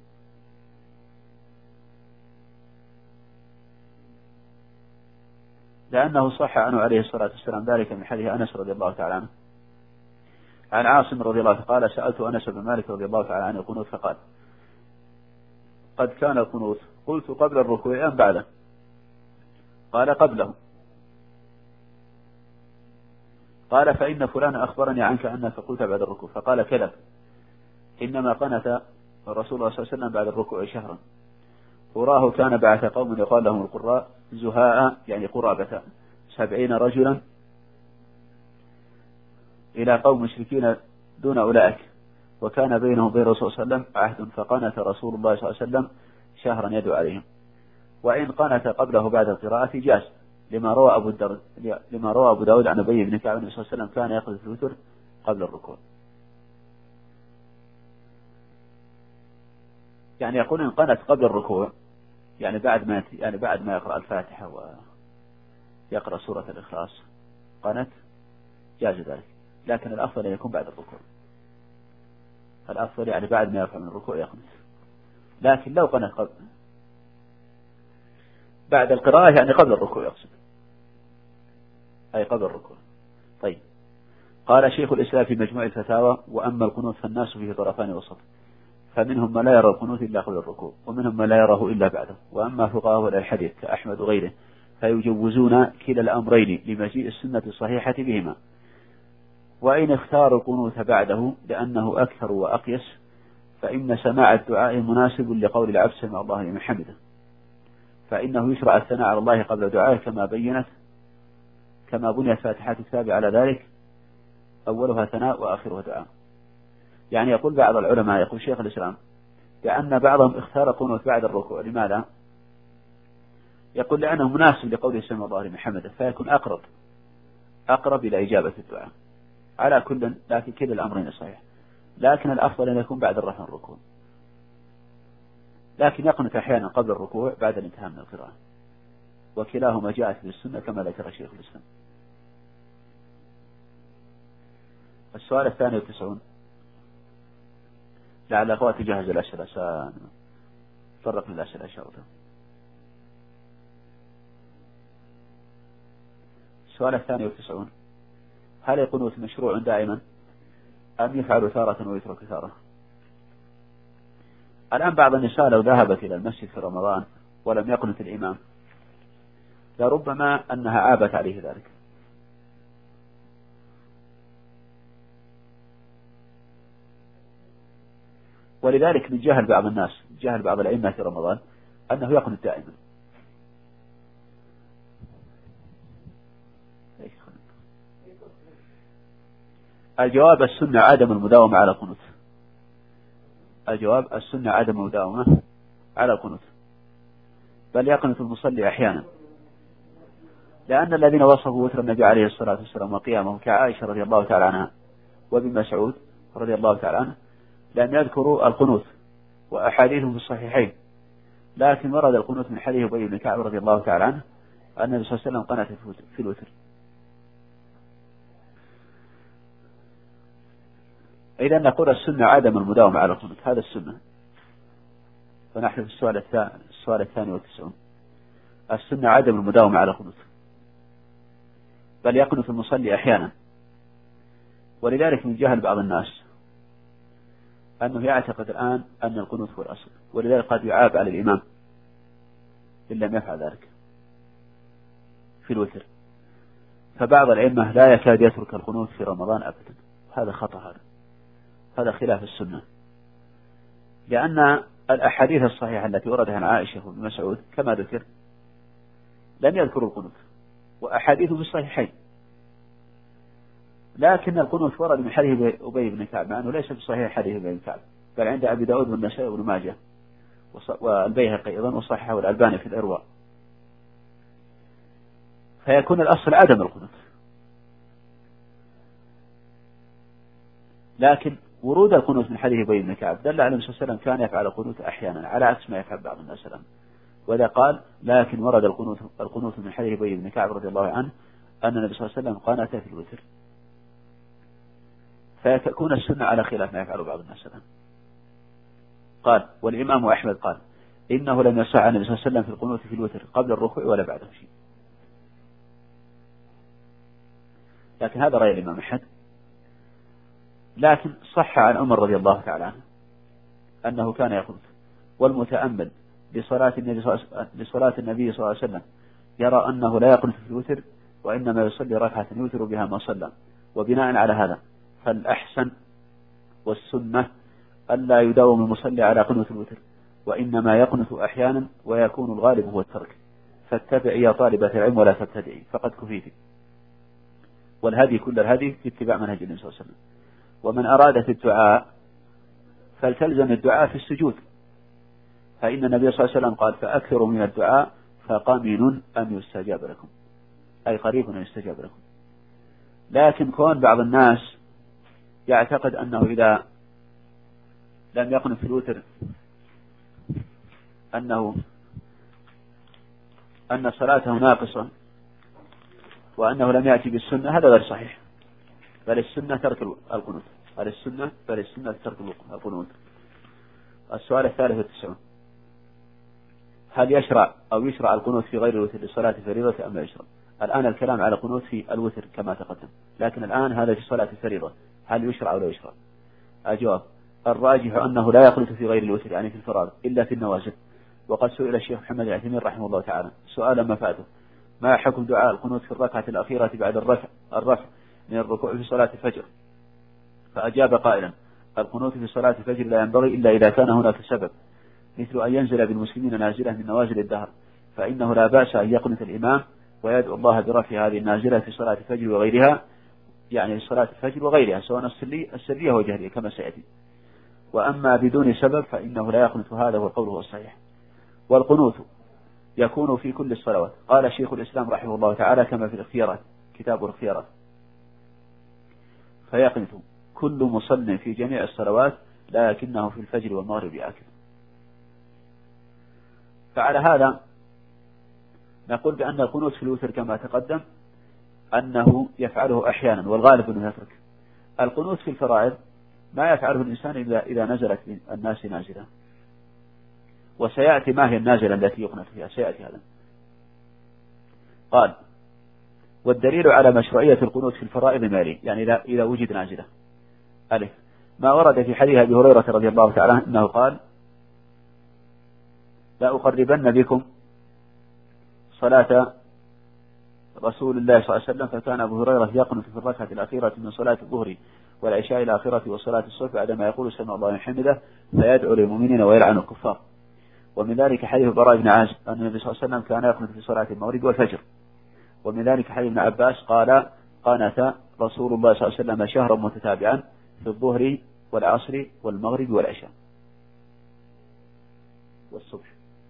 لأنه صح عنه عليه الصلاة والسلام ذلك من حديث أنس رضي الله تعالى عنه عن عاصم رضي الله عنه قال: سألت أنس بن مالك رضي الله تعالى عنه القنوت فقال: قد كان القنوت، قلت قبل الركوع أم بعده؟ قال: قبله. قال: فإن فلان أخبرني عنك أنك قلت بعد الركوع. فقال: كذب، إنما قنت الرسول صلى الله عليه وسلم بعد الركوع شهرا، وراه كان بعث قوم يقال لهم القراء زهاء يعني قرابة سبعين رجلا إلى قوم مشركين دون أولئك، وكان بينهم وبين الرسول صلى الله عليه وسلم عهد، فقنت رسول الله صلى الله عليه وسلم شهرا يدعو عليهم. وإن قنت قبله بعد القراءة جاز، لما روى أبو الدر... لما روى أبو داود عن أبي بن كعب النبي صلى الله عليه وسلم كان يقذف الوتر قبل الركوع. يعني يقول إن قنت قبل الركوع يعني بعد ما يعني بعد ما يقرأ الفاتحة ويقرأ سورة الإخلاص قنت جاز ذلك، لكن الأفضل أن يكون بعد الركوع. الأفضل يعني بعد ما يرفع من الركوع يقنت، لكن لو قنت قبل بعد القراءة يعني قبل الركوع يقصد، أي قبل الركوع. طيب، قال شيخ الإسلام في مجموع الفتاوى: وأما القنوت فالناس فيه طرفان وسط، فمنهم من لا يرى القنوت إلا قبل الركوع، ومنهم من لا يراه إلا بعده. وأما فقهاء الحديث كأحمد وغيره فيجوزون كلا الأمرين لمجيء السنة الصحيحة بهما، وإن اختاروا القنوت بعده لأنه أكثر وأقيس فإن سماع الدعاء مناسب لقول العبد سمع الله لمن حمده، فإنه يشرع الثناء على الله قبل دعائه كما بينت كما بنيت فاتحة الكتاب على ذلك، أولها ثناء وآخرها دعاء. يعني يقول بعض العلماء، يقول شيخ الإسلام، لأن بعضهم اختار القنوت بعد الركوع. لماذا؟ يقول لأنه مناسب لقوله سمع الله لمن حمده، فيكون أقرب أقرب إلى إجابة الدعاء. على كل، لكن كلا الأمرين صحيح، لكن الأفضل أن يكون بعد الرفع الركوع، لكن يقنت أحيانا قبل الركوع بعد الانتهاء من القراءة، وكلاهما جاءت في السنة كما ذكر شيخ الإسلام. السؤال الثاني والتسعون: لعل أخواتي جهز الأسئلة سنفرق من الأسئلة إن شاء الله. السؤال الثاني والتسعون: هل القنوت مشروع دائما أم يفعل تارة ويترك تارة؟ الآن بعض النساء لو ذهبت إلى المسجد في رمضان ولم يقنت الإمام لربما أنها عابت عليه ذلك، ولذلك من جهل بعض الناس جهل بعض الأئمة في رمضان أنه يقنت دائما. الجواب: السنة عدم المداومة على القنوت. الجواب: السنة عدم المداومة على القنوت، بل يقنت المصلي أحيانا، لأن الذين وصفوا وتر النبي عليه الصلاة والسلام وقيامه كعائشة رضي الله تعالى عنها وابن مسعود رضي الله تعالى عنه لم يذكروا القنوت، وأحاديثهم في الصحيحين، لكن ورد القنوت من حديث أبي بن كعب رضي الله تعالى عنه أن النبي صلى الله عليه وسلم قنت في الوتر. إذا نقول السنة عدم المداومة على القنوت، هذا السنة. فنحن في السؤال الثاني السؤال الثاني والتسعون: السنة عدم المداومة على القنوت، بل يقنت المصلي أحيانا، ولذلك من جهل بعض الناس أنه يعتقد الآن أن القنوت هو الأصل، ولذلك قد يعاب على الإمام إن لم يفعل ذلك في الوتر. فبعض الأئمة لا يكاد يترك القنوت في رمضان أبدا، هذا خطأ، هذا هذا خلاف السنة، لأن الأحاديث الصحيحة التي وردها عن عائشة وابن مسعود كما ذكر لم يذكروا القنوت، وأحاديث في الصحيحين، لكن القنوت ورد من حديث أبي بن كعب، مع أنه ليس بصحيح حديث أبي بن كعب، بل عند أبي داود والنسائي وابن ماجه والبيهقي أيضا، وصححه الألباني في الإرواء. فيكون الأصل عدم القنوت، لكن ورود القنوت من حديث أبي بن كعب دل على أن النبي صلى الله عليه وسلم كان يفعل القنوت أحيانا على عكس ما يفعل بعض الناس الآن. وإذا قال: لكن ورد القنوت القنوت من حديث أبي بن كعب رضي الله عنه أن النبي صلى الله عليه وسلم قنت في الوتر، فتكون السنة على خلاف ما يفعل بعض الناس الآن. قال: والإمام أحمد قال: إنه لم يصح عن النبي صلى الله عليه وسلم في القنوت في الوتر قبل الركوع ولا بعده شيء. لكن هذا رأي الإمام أحمد. لكن صح عن عمر رضي الله تعالى عنه أنه كان يقنت، والمتأمل لصلاة النبي لصلاة النبي صلى الله عليه وسلم يرى أنه لا يقنت في الوتر، وإنما يصلي ركعة يوتر بها ما صلى. وبناء على هذا فالأحسن والسنة ألا يداوم المصلي على قنوت الوتر، وإنما يقنت أحيانا، ويكون الغالب هو الترك. فاتبعي يا طالبة العلم ولا تبتدعي فقد كفيتي. والهدي كل الهدي في اتباع منهج النبي صلى الله عليه وسلم. ومن أراد في الدعاء فلتلزم الدعاء في السجود، فإن النبي صلى الله عليه وسلم قال: فأكثروا من الدعاء فقمن أن يستجاب لكم، أي قريب أن يستجاب لكم. لكن كون بعض الناس يعتقد أنه إذا لم يقن في الوتر أنه أن صلاته ناقصة وأنه لم يأتي بالسنة، هذا غير صحيح، بل السنة ترك القنوت، بل السنة بل السنة ترك القنوت. السؤال الثالث والتسعون: هل يشرع أو يشرع القنوت في غير الوتر لصلاة فريضة أم لا يشرع؟ الآن الكلام على القنوت في الوتر كما تقدم، لكن الآن هذا في صلاة الفريضة، هل يشرع أو لا يشرع؟ الجواب: الراجح أنه لا يقنت في غير الوتر، يعني في الفرائض، إلا في النوازل. وقد سئل الشيخ محمد العثيمين رحمه الله تعالى سؤالا ما فاته: ما حكم دعاء القنوت في الركعة الأخيرة بعد الرفع الرفع من الركوع في صلاة الفجر؟ فأجاب قائلا: القنوت في صلاة الفجر لا ينبغي إلا إذا كان هناك سبب، مثل أن ينزل بالمسلمين نازلة من نوازل الدهر، فإنه لا بأس أن يقنت الإمام ويدعو الله برفع هذه النازلة في صلاة الفجر وغيرها، يعني في صلاة الفجر وغيرها سواء السرية وجهرية كما سيأتي. وأما بدون سبب فإنه لا يقنت، هذا هو القول الصحيح. والقنوت يكون في كل الصلوات، قال شيخ الإسلام رحمه الله تعالى كما في الاختيارات، كتاب الاختيارات: فيقنت كل مصل في جميع الصلوات لكنه في الفجر والمغرب آكل. فعلى هذا نقول بأن القنوت في الوتر كما تقدم أنه يفعله أحيانا، والغالب أنه يترك. القنوت في الفرائض ما يفعله الإنسان إذا, إذا نزلت الناس نازلة. وسيأتي ما هي النازلة التي يقنط فيها، سيأتي هذا. قال والدليل على مشروعية القنوت في الفرائض مالي، يعني إذا, إذا وجد نازلة. ألف ما ورد في حديث أبي هريرة رضي الله تعالى عنه أنه قال لا أقربن بكم صلاة رسول الله صلى الله عليه وسلم، فكان أبو هريرة يقنط في الركعة الأخيرة من صلاة الظهر والعشاء الآخرة وصلاة الصبح بعدما يقول سمع الله لمن حمده فيدعو للمؤمنين ويلعن الكفار. ومن ذلك حديث براء بن عازب أن النبي صلى الله عليه وسلم كان يقنط في صلاة المغرب والفجر. ومن ذلك حديث ابن عباس قال قنت رسول الله صلى الله عليه وسلم شهرا متتابعا في الظهر والعصر والمغرب والعشاء والصبح.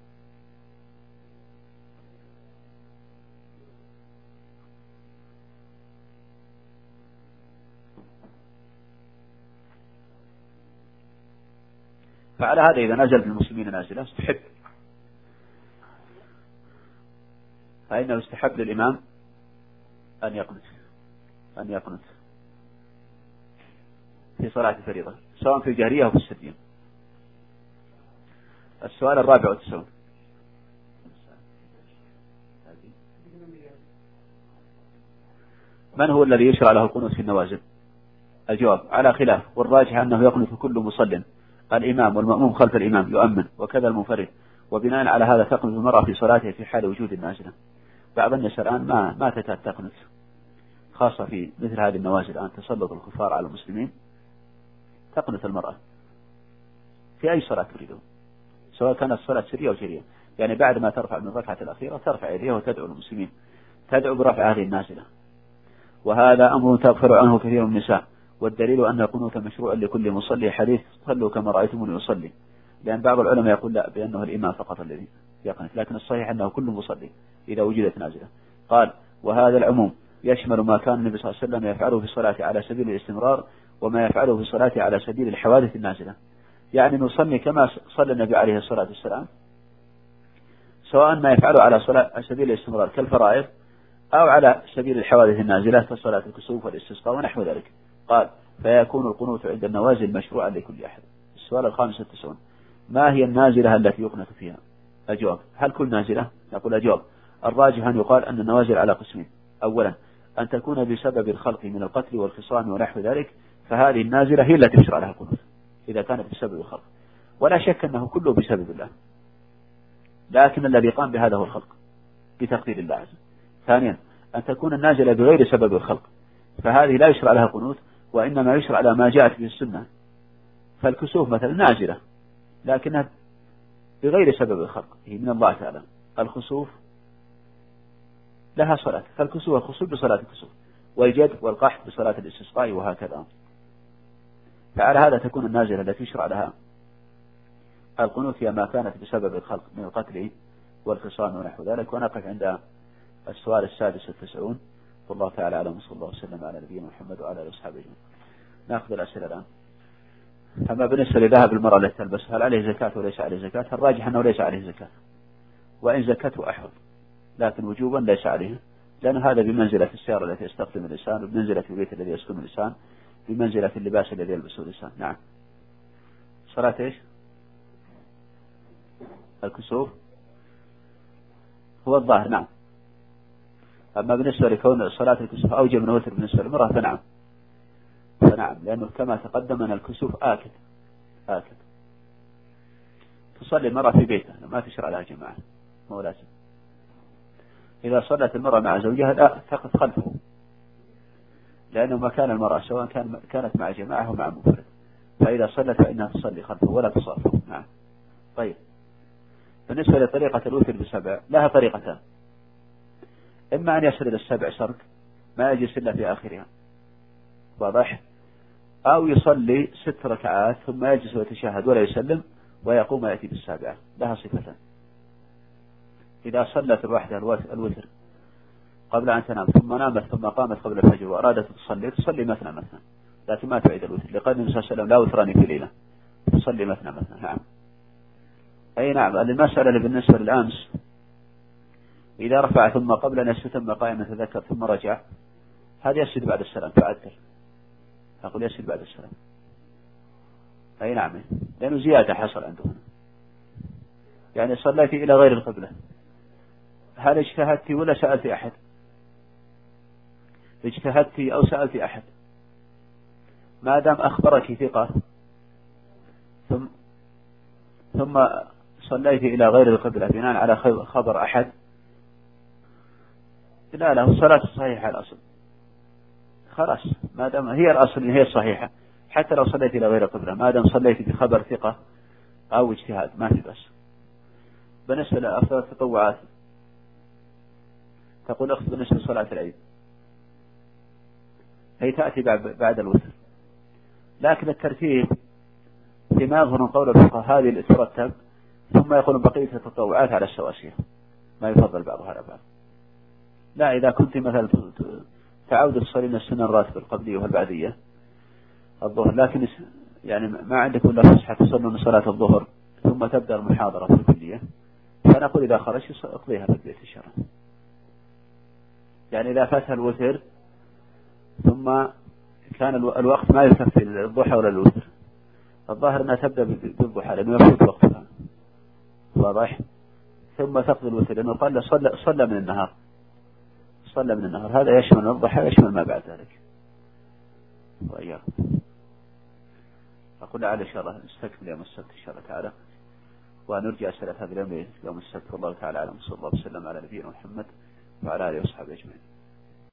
فعلى هذا إذا نزل بالمسلمين نازلة استحب، فإنه استحب للإمام أن يقنت أن يقنت في صلاة الفريضة سواء في الجهرية أو في السرية. السؤال الرابع والتسعون من هو الذي يشرع له القنوت في النوازل؟ الجواب على خلاف، والراجح أنه يقنت كل مصل، الإمام والمأموم خلف الإمام يؤمن وكذا المنفرد، وبناء على هذا تقنت المرأة في صلاتها في حال وجود النازلة. بعض الناس الآن ما ما تكاد تقنت، خاصة في مثل هذه النوازل الآن تسلط الكفار على المسلمين، تقنت المرأة في أي صلاة تريده سواء كانت صلاة سرية أو جهرية، يعني بعد ما ترفع من الركعة الأخيرة ترفع يديها وتدعو المسلمين، تدعو برفع هذه النازلة. وهذا أمر تغفر عنه كثير من النساء، والدليل أن القنوت مشروع لكل مصلي، حديث صلوا كما رأيتموني أصلي، لأن بعض العلماء يقول لا بأنه الإمام فقط الذي يقنت، لكن الصحيح أنه كل مصلي إذا وجدت نازلة. قال وهذا العموم يشمل ما كان النبي صلى الله عليه وسلم يفعله في الصلاة على سبيل الاستمرار، وما يفعله في الصلاة على سبيل الحوادث النازلة، يعني نصلي كما صلى النبي عليه الصلاة والسلام، سواء ما يفعله على صلاة سبيل الاستمرار كالفرائض أو على سبيل الحوادث النازلة كصلاة الكسوف والاستسقاء ونحو ذلك. قال فيكون القنوت عند النوازل مشروعا لكل أحد. السؤال الخامس والتسعون ما هي النازلة التي يقنت فيها؟ الجواب هل كل نازلة؟ نقول الجواب الراجح أن يقال أن النوازل على قسمين، أولا أن تكون بسبب الخلق من القتل والخصام ونحو ذلك، فهذه النازلة هي التي يشرع لها القنوت إذا كانت بسبب الخلق، ولا شك أنه كله بسبب الله، لكن الذي قام بهذا هو الخلق بتقدير الله عز وجل. ثانيا أن تكون النازلة بغير سبب الخلق، فهذه لا يشرع لها قنوت، وإنما يشرع لها ما جاءت به السنة. فالكسوف مثلا نازلة لكنها بغير سبب الخلق، هي من الله تعالى، الخسوف لها صلاة، فالكسوف الخسوف بصلاة الكسوف، والجد والقحط بصلاة الاستسقاء وهكذا. فعلى هذا تكون النازلة التي يشرع لها القنوت هي ما كانت بسبب الخلق من القتل والخصام ونحو ذلك. ونقف عند السؤال السادس والتسعون، والله تعالى أعلم، وصلى الله وسلم على نبينا محمد وعلى آله وصحبه أجمعين. نأخذ الأسئلة الآن. أما بالنسبة لذهب المرأة التي تلبس هل عليه زكاة وليس عليه زكاة؟ الراجح أنه ليس عليه زكاة، وإن زكته أحفظ، لكن وجوبا ليس عليه، لأن هذا بمنزلة السيارة التي يستخدم الإنسان، وبمنزلة البيت الذي يسكن الإنسان، بمنزلة اللباس الذي يلبسه الإنسان. نعم. صلاة إيش؟ الكسوف هو الظاهر. نعم. أما بالنسبة لكون صلاة الكسوف أوجب من وتر بالنسبة للمرأة فنعم فنعم لأنه كما تقدم أن الكسوف آكد آكد تصلي المرأة في بيتها ما تشرع لها جماعة، ما هو لازم. إذا صلت المرأة مع زوجها لا تقف خلفه، لأنه مكان المرأة سواء كان كانت مع جماعة أو مع منفرد، فإذا صلت فإنها تصلي خلفه ولا تصافه. نعم. طيب بالنسبة لطريقة الوتر بسبع لها طريقتان، إما أن يسرد السبع سرد ما يجلس إلا في آخرها، واضح، أو يصلي ست ركعات ثم يجلس ويتشهد ولا يسلم ويقوم ويأتي بالسابعة، لها صفتان. إذا صلت الواحدة الوتر قبل أن تنام ثم نامت ثم قامت قبل الفجر وأرادت تصلي تصلي مثنى مثنى، لكن ما تعيد الوتر، لقول النبي صلى الله عليه وسلم لا وتراني في ليلة، تصلي مثنى مثنى. نعم. أي نعم. المسألة اللي بالنسبة للأمس إذا رفع ثم قبل أن يستتم قائما تذكر ثم رجع، هذا يسجد بعد السلام، فعدل أقول يسجد بعد السلام. أي نعم، لأنه زيادة حصل عنده هنا. يعني صليت إلى غير القبلة، هل اجتهدت ولا سألت أحد؟ اجتهدت أو سألت أحد، ما دام أخبرك ثقة ثم ثم صليت إلى غير القبلة بناء على خبر أحد، لا له الصلاة الصحيحة الأصل، خلاص ما دام هي الأصل هي الصحيحة، حتى لو صليت إلى غير القبلة ما دام صليت بخبر ثقة أو اجتهاد ما في بس. بالنسبة لأفضل التطوعات تقول أخذ بالنسبة لصلاة العيد هي تأتي بعد الوتر، لكن الترتيب فيما يظهر قول الفقهاء هذه ترتب ثم يقولون بقية التطوعات على السواسية ما يفضل بعضها على بعض. لا إذا كنت مثلا تعود تصلين السنة الراتبة القبلية والبعدية الظهر، لكن يعني ما عندك ولا فسحة تصلون صلاة الظهر ثم تبدأ المحاضرة في الكلية، فنقول إذا خرجت اقضيها في البيت إن شاء الله. يعني إذا فاتها الوتر ثم كان الوقت ما يكفي الضحى ولا الوتر، الظاهر أنها تبدأ بالضحى لأنه يفوت وقتها، واضح؟ ثم تقضي الوتر لأنه قال صلى, صلى من النهار صلى من النهار، هذا يشمل الضحى يشمل ما بعد ذلك. وإياكم. أقول لعل إن شاء الله نستكمل يوم السبت إن شاء الله تعالى، ونرجع أسئلة هذا اليوم يوم السبت، والله تعالى أعلم. صلى الله وسلم على نبينا محمد وعلى آله وصحبه أجمعين.